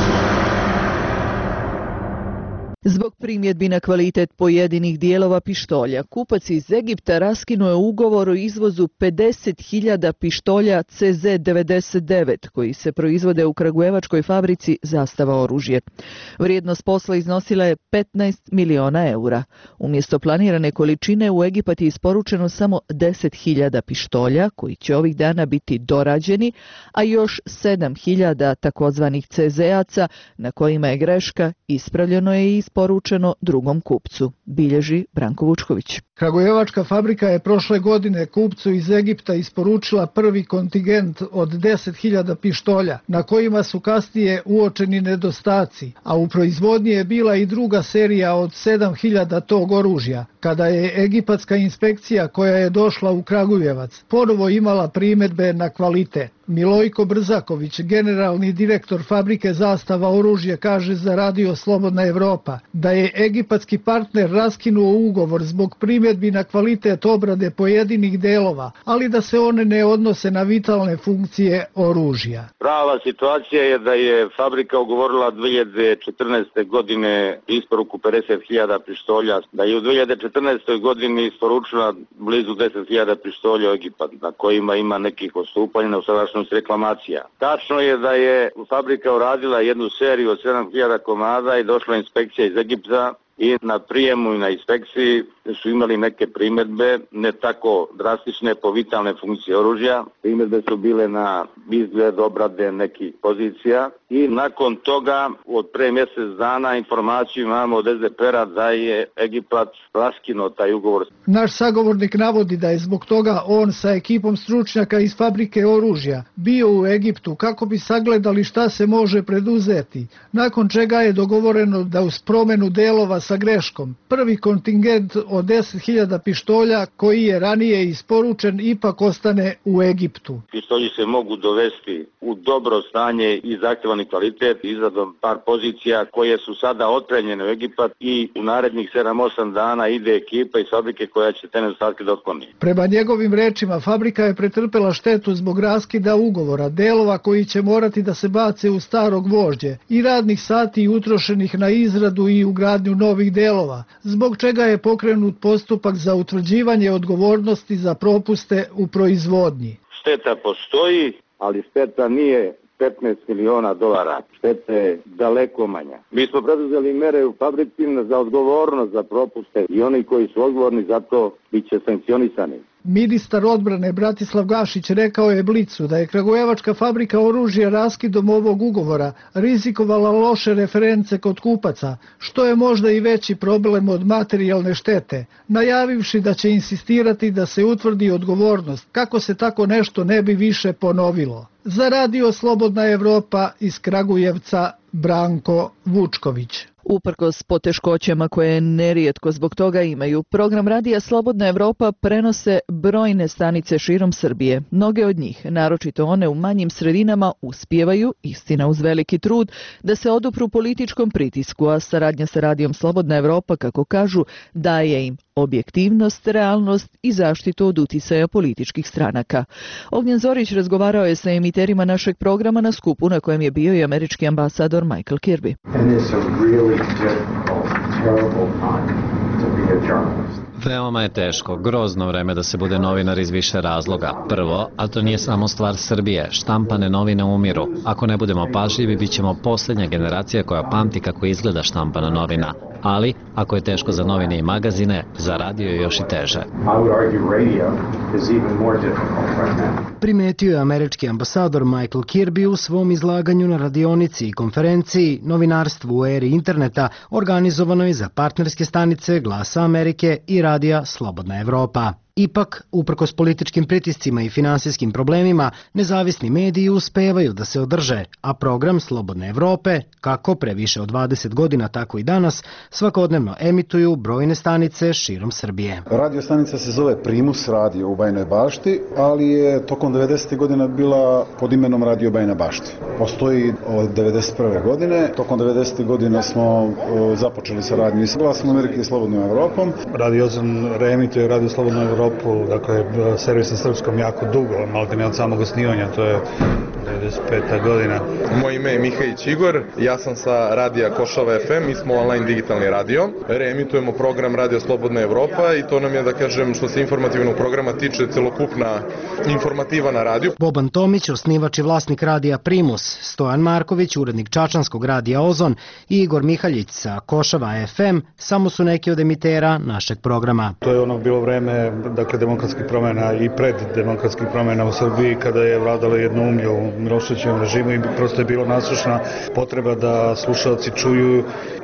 Zbog primjedbi na kvalitet pojedinih dijelova pištolja, kupac iz Egipta raskinuo je ugovor o izvozu pedeset hiljada pištolja C Z devedeset devet koji se proizvode u kragujevačkoj fabrici Zastava oružje. Vrijednost posla iznosila je petnaest miliona eura. Umjesto planirane količine u Egipat je isporučeno samo deset hiljada pištolja koji će ovih dana biti dorađeni, a još sedam hiljada takozvanih C Z-aca na kojima je greška, ispravljeno je i isporučeno drugom kupcu, bilježi Branko Vučković. Kragujevačka fabrika je prošle godine kupcu iz Egipta isporučila prvi kontingent od deset hiljada pištolja, na kojima su kasnije uočeni nedostaci, a u proizvodnji je bila i druga serija od sedam hiljada tog oružja, kada je egipatska inspekcija koja je došla u Kragujevac ponovo imala primjedbe na kvalitet. Milojko Brzaković, generalni direktor fabrike Zastava oružje, kaže za radio Slobodna Evropa da je egipatski partner raskinuo ugovor zbog primjedbi na kvalitet obrade pojedinih delova, ali da se one ne odnose na vitalne funkcije oružja. Prava situacija je da je fabrika ugovorila dvije hiljade četrnaeste. godine isporuku pedeset hiljada pištolja, da je u dvije hiljade četrnaestoj. godini isporučila blizu deset hiljada pištolja u Egipat, na kojima ima nekih odstupanja na usaglašenost reklamacija. Tačno je da je fabrika uradila jednu seriju od sedam hiljada komada i došla inspekcija iz Egipta i na prijemu i na inspekciji su imali neke primjedbe, ne tako drastične po vitalne funkcije oružja. Primjedbe su bile na izgled obrade nekih pozicija i nakon toga od pre mjesec dana informaciju imamo od S D P R-a da je Egipat raskinuo taj ugovor. Naš sagovornik navodi da je zbog toga on sa ekipom stručnjaka iz fabrike oružja bio u Egiptu kako bi sagledali šta se može preduzeti, nakon čega je dogovoreno da uz promjenu delova sa greškom. Prvi kontingent od deset hiljada pištolja koji je ranije isporučen ipak ostane u Egiptu. Pištolji se mogu dovesti u dobro stanje i zahtevani kvalitet izradom par pozicija koje su sada otpremljene u Egipat i u narednih sedam osam dana ide ekipa iz fabrike koja će te nedostatke da otkloni. Prema njegovim rečima, fabrika je pretrpela štetu zbog raskida ugovora, delova koji će morati da se bace u staro gvožđe i radnih sati utrošenih na izradu i ugradnju novih delova, zbog čega je pokrenut postupak za utvrđivanje odgovornosti za propuste u proizvodnji. Šteta postoji, ali šteta nije petnaest miliona dolara. Šteta je daleko manja. Mi smo preduzeli mere u fabrici za odgovornost za propuste i oni koji su odgovorni za to bit će sankcionisani. Ministar odbrane Bratislav Gašić rekao je Blicu da je kragujevačka fabrika oružja raskidom ovog ugovora rizikovala loše reference kod kupaca, što je možda i veći problem od materijalne štete, najavivši da će insistirati da se utvrdi odgovornost kako se tako nešto ne bi više ponovilo. Za Radio Slobodna Evropa iz Kragujevca, Branko Vučković. Uprkos poteškoćama koje nerijetko zbog toga imaju, program Radija Slobodna Evropa prenose brojne stanice širom Srbije. Mnoge od njih, naročito one u manjim sredinama, uspijevaju, istina uz veliki trud, da se odupru političkom pritisku, a saradnja sa Radijom Slobodna Evropa, kako kažu, daje im objektivnost, realnost i zaštitu od uticaja političkih stranaka. Ognjen Zorić razgovarao je sa emiterima našeg programa na skupu na kojem je bio i američki ambasador Michael Kirby. Veoma je teško, grozno vreme da se bude novinar iz više razloga. Prvo, a to nije samo stvar Srbije, štampane novine umiru. Ako ne budemo pažljivi, bit ćemo posljednja generacija koja pamti kako izgleda štampana novina. Ali, ako je teško za novine i magazine, za radio je još i teže. Primetio je američki ambasador Michael Kirby u svom izlaganju na radionici i konferenciji Novinarstvo u eri interneta, organizovanoj za partnerske stanice Glasa Amerike i Radija Slobodna Evropa. Ipak, uprkos političkim pritiscima i finansijskim problemima, nezavisni mediji uspevaju da se održe, a program Slobodne Evrope, kako pre više od dvadeset godina, tako i danas, svakodnevno emituju brojne stanice širom Srbije. Radio stanica se zove Primus radio u Bajinoj Bašti, ali je tokom devedesetih godina bila pod imenom Radio Bajina Bašta. Postoji od devedeset prve godine. Tokom devedesetih godina smo započeli sa radnjom i sa Glasom Amerike i Slobodnom Evropom. Radio Ozon reemituje Radio Slobodnu Evropu, dakle, servis na srpskom jako dugo, malo ne od samog osnivanja, to je devedeset peta godina. Moje ime je Mihajć Igor, ja sam sa radija Košava F M, mi smo online digitalni radio, reemitujemo program Radio Slobodna Evropa i to nam je, da kažem, što se informativnog programa tiče, celokupna informativa na radiju. Boban Tomić, osnivač i vlasnik radija Primus, Stojan Marković, urednik čačanskog radija Ozon i Igor Mihaljić sa Košava F M, samo su neki od emitera našeg programa. To je ono bilo vreme, dakle, demokratskih promjena i pred demokratskih promjena u Srbiji, kada je vladalo jednoumlje u Miloševićevom režimu i prosto je bilo nasušna potreba da slušalci čuju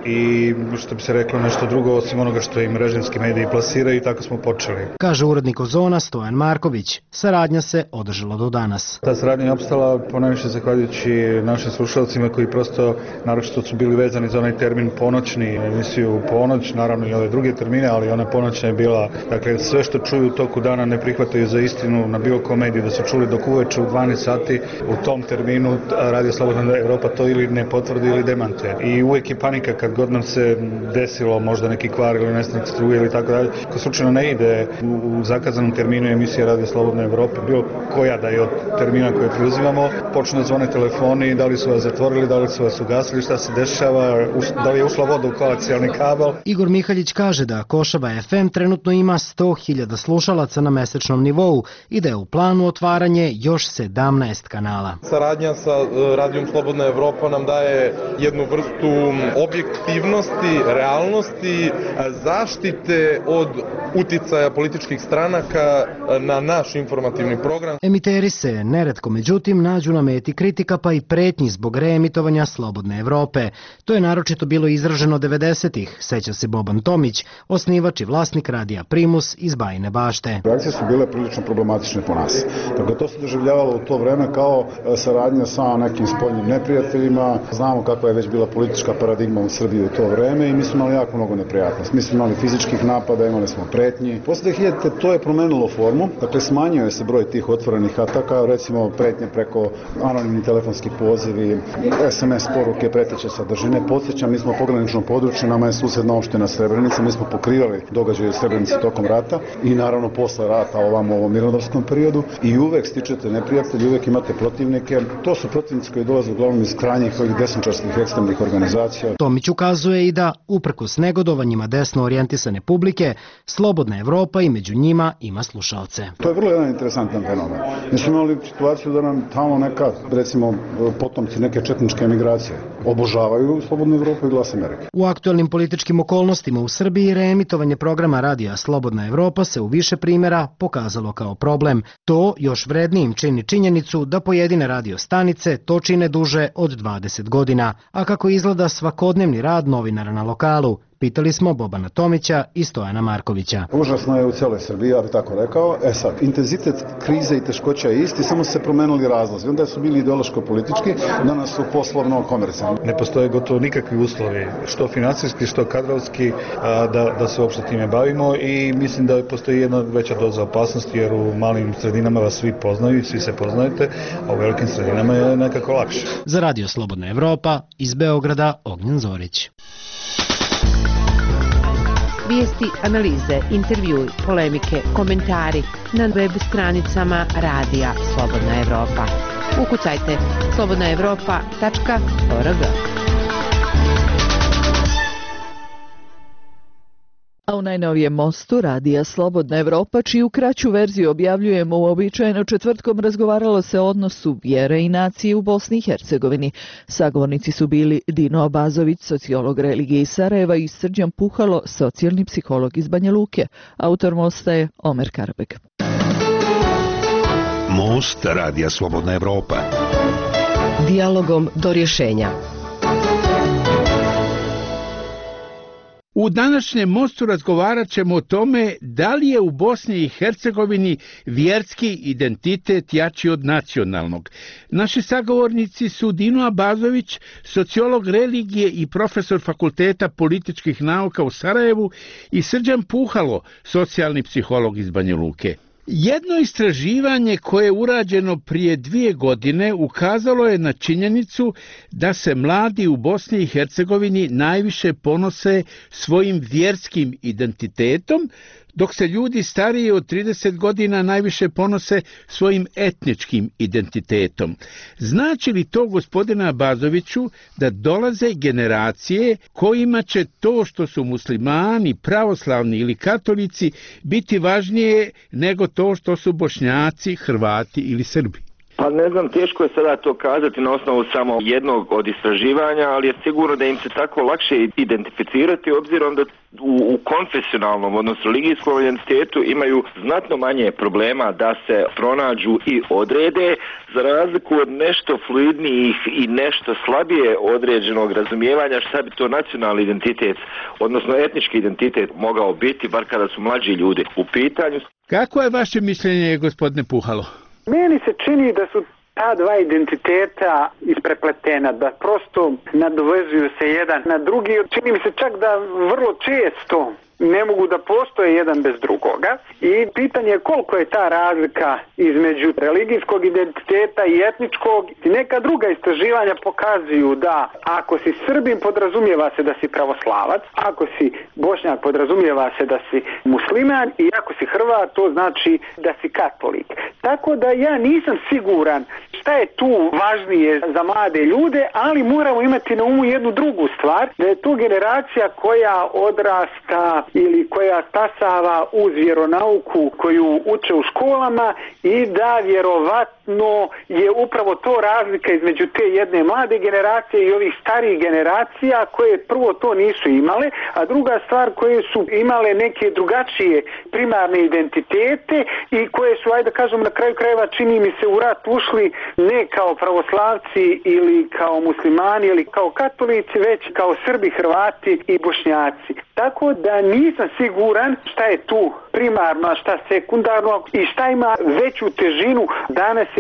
i, što bi se reklo, nešto drugo osim onoga što im režimski mediji plasiraju, i tako smo počeli. Kaže urednik Ozona Stojan Marković. Saradnja se održala do danas. Ta saradnja je opstala ponajviše zahvaljujući našim slušalcima koji prosto, naročito su bili vezani za onaj termin ponoćni, emisiju Ponoć, naravno i ove druge termine, ali ona ponoćna je bila, dakle, sve što čuju u toku dana ne prihvataju za istinu na bilo kom mediju, da su čuli dok uveče u dvanaest sati u tom terminu Radio Slobodna Evropa to ili ne potvrdi ili demantuje. I uvijek je panika kad god nam se desilo možda neki kvar ili nestanak struje ili tako dalje. Ko slučajno ne ide u zakazanom terminu emisije Radio Slobodna Evropa, bilo koja da je od termina koje preuzimamo, počne zvone telefoni, da li su vas zatvorili, da li su vas ugasili, šta se dešava, da li je ušla voda u koaxijalni kabel. Igor Mihaljić kaže da Košava F M trenutno ima sto hiljada slušalaca na mesečnom nivou i da je u planu otvaranje još sedamnaest kanala. Saradnja sa Radijom Slobodna Evropa nam daje jednu vrstu objektivnosti, realnosti, zaštite od uticaja političkih stranaka na naš informativni program. Emiteri se neretko međutim nađu na meti kritika pa i pretnji zbog reemitovanja Slobodne Evrope. To je naročito bilo izraženo devedesetih, seća se Boban Tomić, osnivač i vlasnik radija Primus iz Bajine Bašte. Reakcije su bile prilično problematične po nas. Dakle, to se doživljavalo u to vreme kao saradnja sa nekim spoljnim neprijateljima. Znamo kakva je već bila politička paradigma u Srbiji u to vreme i mi smo imali jako mnogo neprijatnosti. Mi smo imali fizičkih napada, imali smo pretnji. Posle dve hiljadite to je promenilo formu, dakle smanjio je se broj tih otvorenih ataka, recimo pretnje preko anonimni telefonski pozivi, es em es poruke, preteće sadržine. Podsjećam, mi smo pogranično područje, nama je susedna opština Srebrenica, mi smo pokrivali događaje u Srebrenici tokom rata i naravno posle rata ovam u ovom mirnodopskom periodu i uvek stičete neprijatelji, uvek imate protivnike. To su protivnici koji dolaze uglavnom iz krajnjih ovih desničarskih ekstremnih organizacija. Tomić ukazuje i da, uprkos negodovanjima desno orijentisane publike, Slobodna Evropa i među njima ima slušaoce. To je vrlo jedan interesantan fenomen. Mi smo imali situaciju da nam tamo neka, recimo, potomci neke četničke emigracije obožavaju Slobodnu Evropu i Glas Amerike. U aktualnim političkim okolnostima u Srbiji reemitovanje programa radija Slobodna Evropa se u više primjera pokazalo kao problem. To još vrednijim čini činjenicu da pojedine radio stanice to čine duže od dvadeset godina. A kako izgleda svakodnevni rad novinara na lokalu? Pitali smo Bobana Tomića i Stojana Markovića. Užasno je u celoj Srbiji, ja bih tako rekao. E sad, intenzitet krize i teškoća je isti, samo se promenili razlozi. Onda su bili ideološko-politički, danas su poslovno-komercijalni. Ne postoje gotovo nikakvi uslovi, što financijski, što kadrovski, da, da se uopšte time bavimo i mislim da postoji jedna veća doza opasnosti jer u malim sredinama vas svi poznaju i svi se poznajete, a u velikim sredinama je nekako lakše. Za Radio Slobodna Evropa iz Beograda Ognjen Zorić. Vijesti, analize, intervjui, polemike, komentari na web stranicama Radija Slobodna Evropa. Ukucajte slobodna evropa tačka org. A u najnovijem mostu Radija Slobodna Evropa, čiju kraću verziju objavljujemo uobičajeno četvrtkom, razgovaralo se o odnosu vjere i nacije u Bosni i Hercegovini. Sagovornici su bili Dino Abazović, sociolog religije iz Sarajeva, i Srđan Puhalo, socijalni psiholog iz Banja Luke. Autor mosta je Omer Karbek. Most Radija Slobodna Evropa. Dijalogom do rješenja. U današnjem mostu razgovarat ćemo o tome da li je u Bosni i Hercegovini vjerski identitet jači od nacionalnog. Naši sagovornici su Dino Abazović, sociolog religije i profesor Fakulteta političkih nauka u Sarajevu, i Srđan Puhalo, socijalni psiholog iz Banja Luke. Jedno istraživanje koje je urađeno prije dvije godine ukazalo je na činjenicu da se mladi u Bosni i Hercegovini najviše ponose svojim vjerskim identitetom, dok se ljudi stariji od trideset godina najviše ponose svojim etničkim identitetom. Znači li to, gospodine Abazoviću, da dolaze generacije kojima će to što su muslimani, pravoslavni ili katolici biti važnije nego to što su Bošnjaci, Hrvati ili Srbi? Pa ne znam, teško je sada to kazati na osnovu samo jednog od istraživanja, ali je sigurno da im se tako lakše identificirati, obzirom da u, u konfesionalnom, odnosno religijskom identitetu imaju znatno manje problema da se pronađu i odrede, za razliku od nešto fluidnijih i nešto slabije određenog razumijevanja šta bi to nacionalni identitet, odnosno etnički identitet mogao biti, bar kada su mlađi ljudi u pitanju. Kako je vaše mišljenje, gospodine Puhalo? Meni se čini da su ta dva identiteta isprepletena, da prosto nadovezuju se jedan na drugi. Čini mi se čak da vrlo često ne mogu da postoje jedan bez drugoga i pitanje je koliko je ta razlika između religijskog identiteta i etničkog. Neka druga istraživanja pokazuju da ako si Srbin podrazumijeva se da si pravoslavac, ako si Bošnjak podrazumijeva se da si musliman i ako si Hrvat to znači da si katolik. Tako da ja nisam siguran šta je tu važnije za mlade ljude, ali moramo imati na umu jednu drugu stvar, da je to generacija koja odrasta ili koja stasava uz vjeronauku koju uče u školama i da vjerovatno je upravo to razlika između te jedne mlade generacije i ovih starijih generacija koje prvo to nisu imale, a druga stvar koje su imale neke drugačije primarne identitete i koje su, ajde da kažem, na kraju krajeva čini mi se u rat ušli ne kao pravoslavci ili kao muslimani ili kao katolici, već kao Srbi, Hrvati i Bošnjaci. Tako da nisam siguran šta je tu primarno, a šta sekundarno i šta ima veću težinu. Danas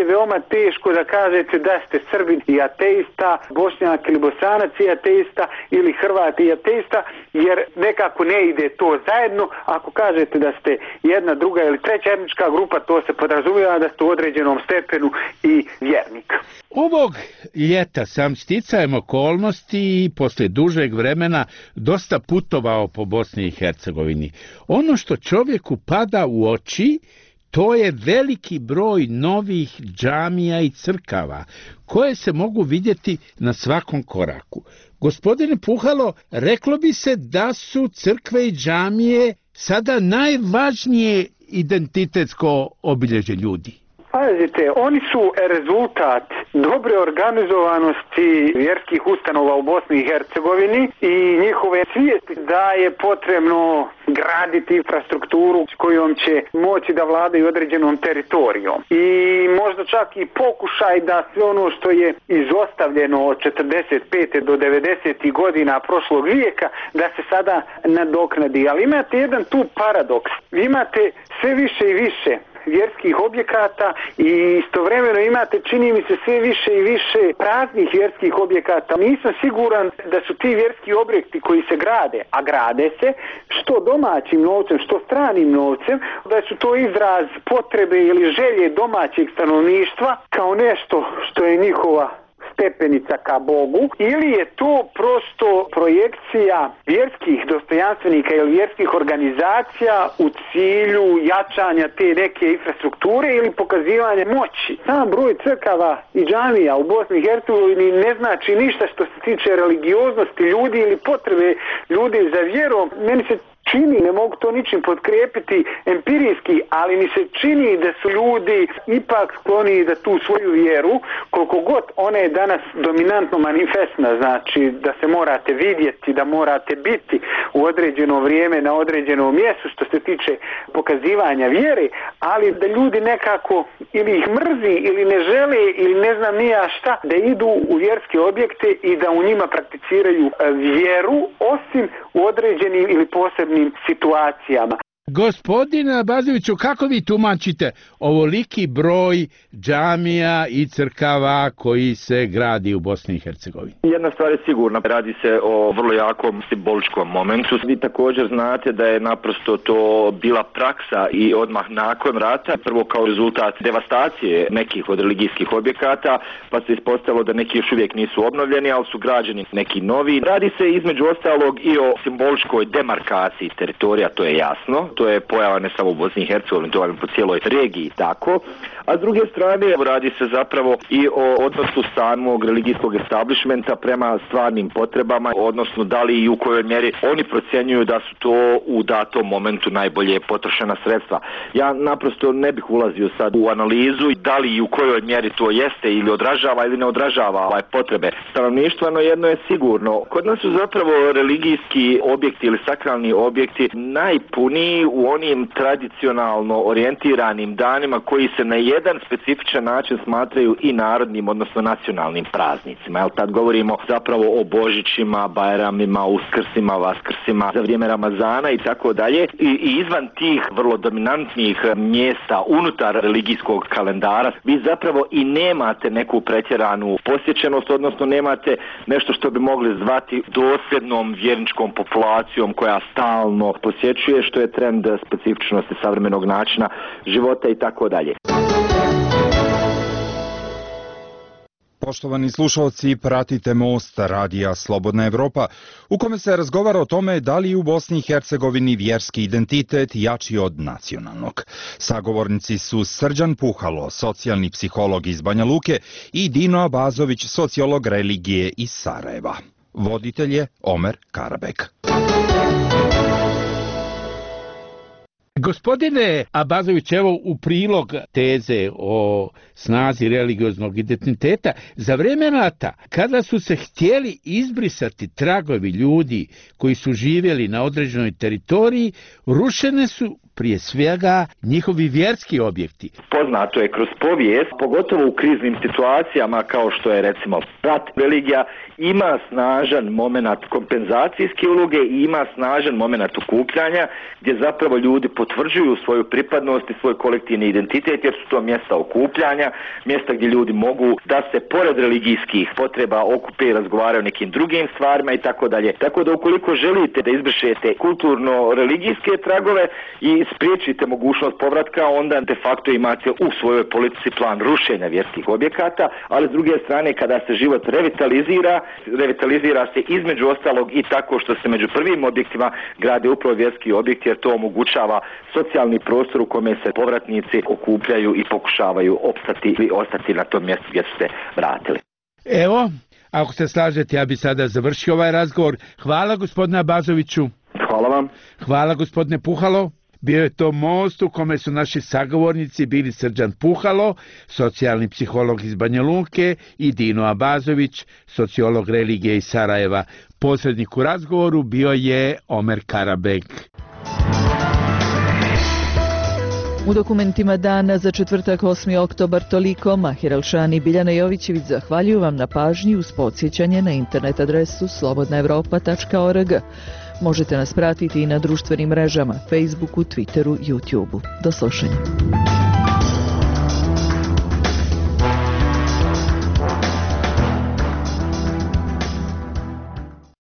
je veoma teško da kažete da ste Srbin i ateista, Bošnjak ili Bosanac i ateista ili Hrvat i ateista, jer nekako ne ide to zajedno. Ako kažete da ste jedna, druga ili treća etnička grupa, to se podrazumijeva da ste u određenom stepenu i vjernik. Ovog ljeta sam sticajem okolnosti i posle dužeg vremena dosta putovao po Bosni i Hercegovini. Ono što čovjeku pada u oči, to je veliki broj novih džamija i crkava, koje se mogu vidjeti na svakom koraku. Gospodine Puhalo, reklo bi se da su crkve i džamije sada najvažnije identitetsko obilježje ljudi. Pazite, oni su rezultat dobre organizovanosti vjerskih ustanova u Bosni i Hercegovini i njihove svijesti da je potrebno graditi infrastrukturu kojom će moći da vladaju određenom teritorijom. I možda čak i pokušaj da sve ono što je izostavljeno od četrdeset pete do devedesetih godina prošlog vijeka, da se sada nadoknadi. Ali imate jedan tu paradoks. Vi imate sve više i više vjerskih objekata i istovremeno imate, čini mi se, sve više i više praznih vjerskih objekata. Nisam siguran da su ti vjerski objekti koji se grade, a grade se, što domaćim novcem, što stranim novcem, da su to izraz potrebe ili želje domaćeg stanovništva kao nešto što je njihova stepenica ka Bogu, ili je to prosto projekcija vjerskih dostojanstvenika ili vjerskih organizacija u cilju jačanja te neke infrastrukture ili pokazivanja moći. Sam broj crkava i džamija u Bosni i Hercegovini ne znači ništa što se tiče religioznosti ljudi ili potrebe ljudi za vjerom. Meni se čini, ne mogu to ničim potkrijepiti empirijski, ali mi se čini da su ljudi ipak skloni da tu svoju vjeru, koliko god ona je danas dominantno manifestna, znači da se morate vidjeti, da morate biti u određeno vrijeme na određenom mjestu što se tiče pokazivanja vjere, ali da ljudi nekako ili ih mrzi ili ne žele ili ne znam nija šta da idu u vjerske objekte i da u njima prakticiraju vjeru, osim u određenim ili posebnim situacijama. Gospodine Abazoviću, kako vi tumačite ovoliki broj džamija i crkava koji se gradi u Bosni i Hercegovini? Jedna stvar je sigurna, radi se o vrlo jakom simboličkom momentu. Vi također znate da je naprosto to bila praksa i odmah nakon rata, prvo kao rezultat devastacije nekih od religijskih objekata, pa se ispostavilo da neki još uvijek nisu obnovljeni, ali su građeni neki novi. Radi se između ostalog i o simboličkoj demarkaciji teritorija, to je jasno. To je pojava ne samo u Bosni i Hercegovini, to je po cijeloj regiji tako. A s druge strane radi se zapravo i o odnosu samog religijskog establishmenta prema stvarnim potrebama, odnosno da li i u kojoj mjeri oni procjenjuju da su to u datom momentu najbolje potrošena sredstva. Ja naprosto ne bih ulazio sad u analizu da li i u kojoj mjeri to jeste ili odražava ili ne odražava ovaj potrebe stanovništva, no jedno je sigurno. Kod nas su zapravo religijski objekti ili sakralni objekti najpuniji u onim tradicionalno orijentiranim danima koji se na jedan specifičan način smatraju i narodnim, odnosno nacionalnim praznicima. Jel, tad govorimo zapravo o Božićima, Bajramima, Uskrsima, Vaskrsima, za vrijeme Ramazana i tako dalje. I izvan tih vrlo dominantnih mjesta unutar religijskog kalendara vi zapravo i nemate neku pretjeranu posjećenost, odnosno nemate nešto što bi mogli zvati dosljednom vjerničkom populacijom koja stalno posjećuje, što je trend specifičnosti savremenog načina života i tako dalje. Poštovani slušalci, pratite Most radija Slobodna Evropa, u kome se razgovara o tome da li je u Bosni i Hercegovini vjerski identitet jači od nacionalnog. Sagovornici su Srđan Puhalo, socijalni psiholog iz Banja Luke, i Dino Abazović, sociolog religije iz Sarajeva. Voditelj je Omer Karabek. Gospodine Abazović, evo u prilog teze o snazi religioznog identiteta, za vrijeme rata, kada su se htjeli izbrisati tragovi ljudi koji su živjeli na određenoj teritoriji, rušene su prije svega njihovi vjerski objekti. Poznato je kroz povijest, pogotovo u kriznim situacijama kao što je recimo rat, religija ima snažan moment kompenzacijske uloge i ima snažan moment okupljanja gdje zapravo ljudi potvrđuju svoju pripadnost i svoj kolektivni identitet jer su to mjesta okupljanja, mjesta gdje ljudi mogu da se pored religijskih potreba okupe i razgovaraju o nekim drugim stvarima i tako dalje. Tako da ukoliko želite da izbrišete kulturno-religijske tragove i spriječite mogućnost povratka, onda de facto imate u svojoj politici plan rušenja vjerskih objekata, ali s druge strane kada se život revitalizira, revitalizira se između ostalog i tako što se među prvim objektima grade upravo vjerski objekti jer to omogućava socijalni prostor u kome se povratnici okupljaju i pokušavaju opstati i ostati na tom mjestu gdje su se vratili. Evo, ako se slažete, ja bi sada završio ovaj razgovor. Hvala gospodine Abazoviću. Hvala vam. Hvala gospodine Puhalo. Bio je to most u kome su naši sagovornici bili Srđan Puhalo, socijalni psiholog iz Banja Luke, i Dino Abazović, sociolog religije iz Sarajeva. Posrednik u razgovoru bio je Omer Karabek. U dokumentima dana za četvrtak osmi oktobar toliko. Mahir Elšani i Biljana Jovićević zahvaljuju vam na pažnji uz podsjećanje na internet adresu slobodna evropa tačka org. Možete nas pratiti i na društvenim mrežama, Facebooku, Twitteru, YouTubeu. Do slušanja.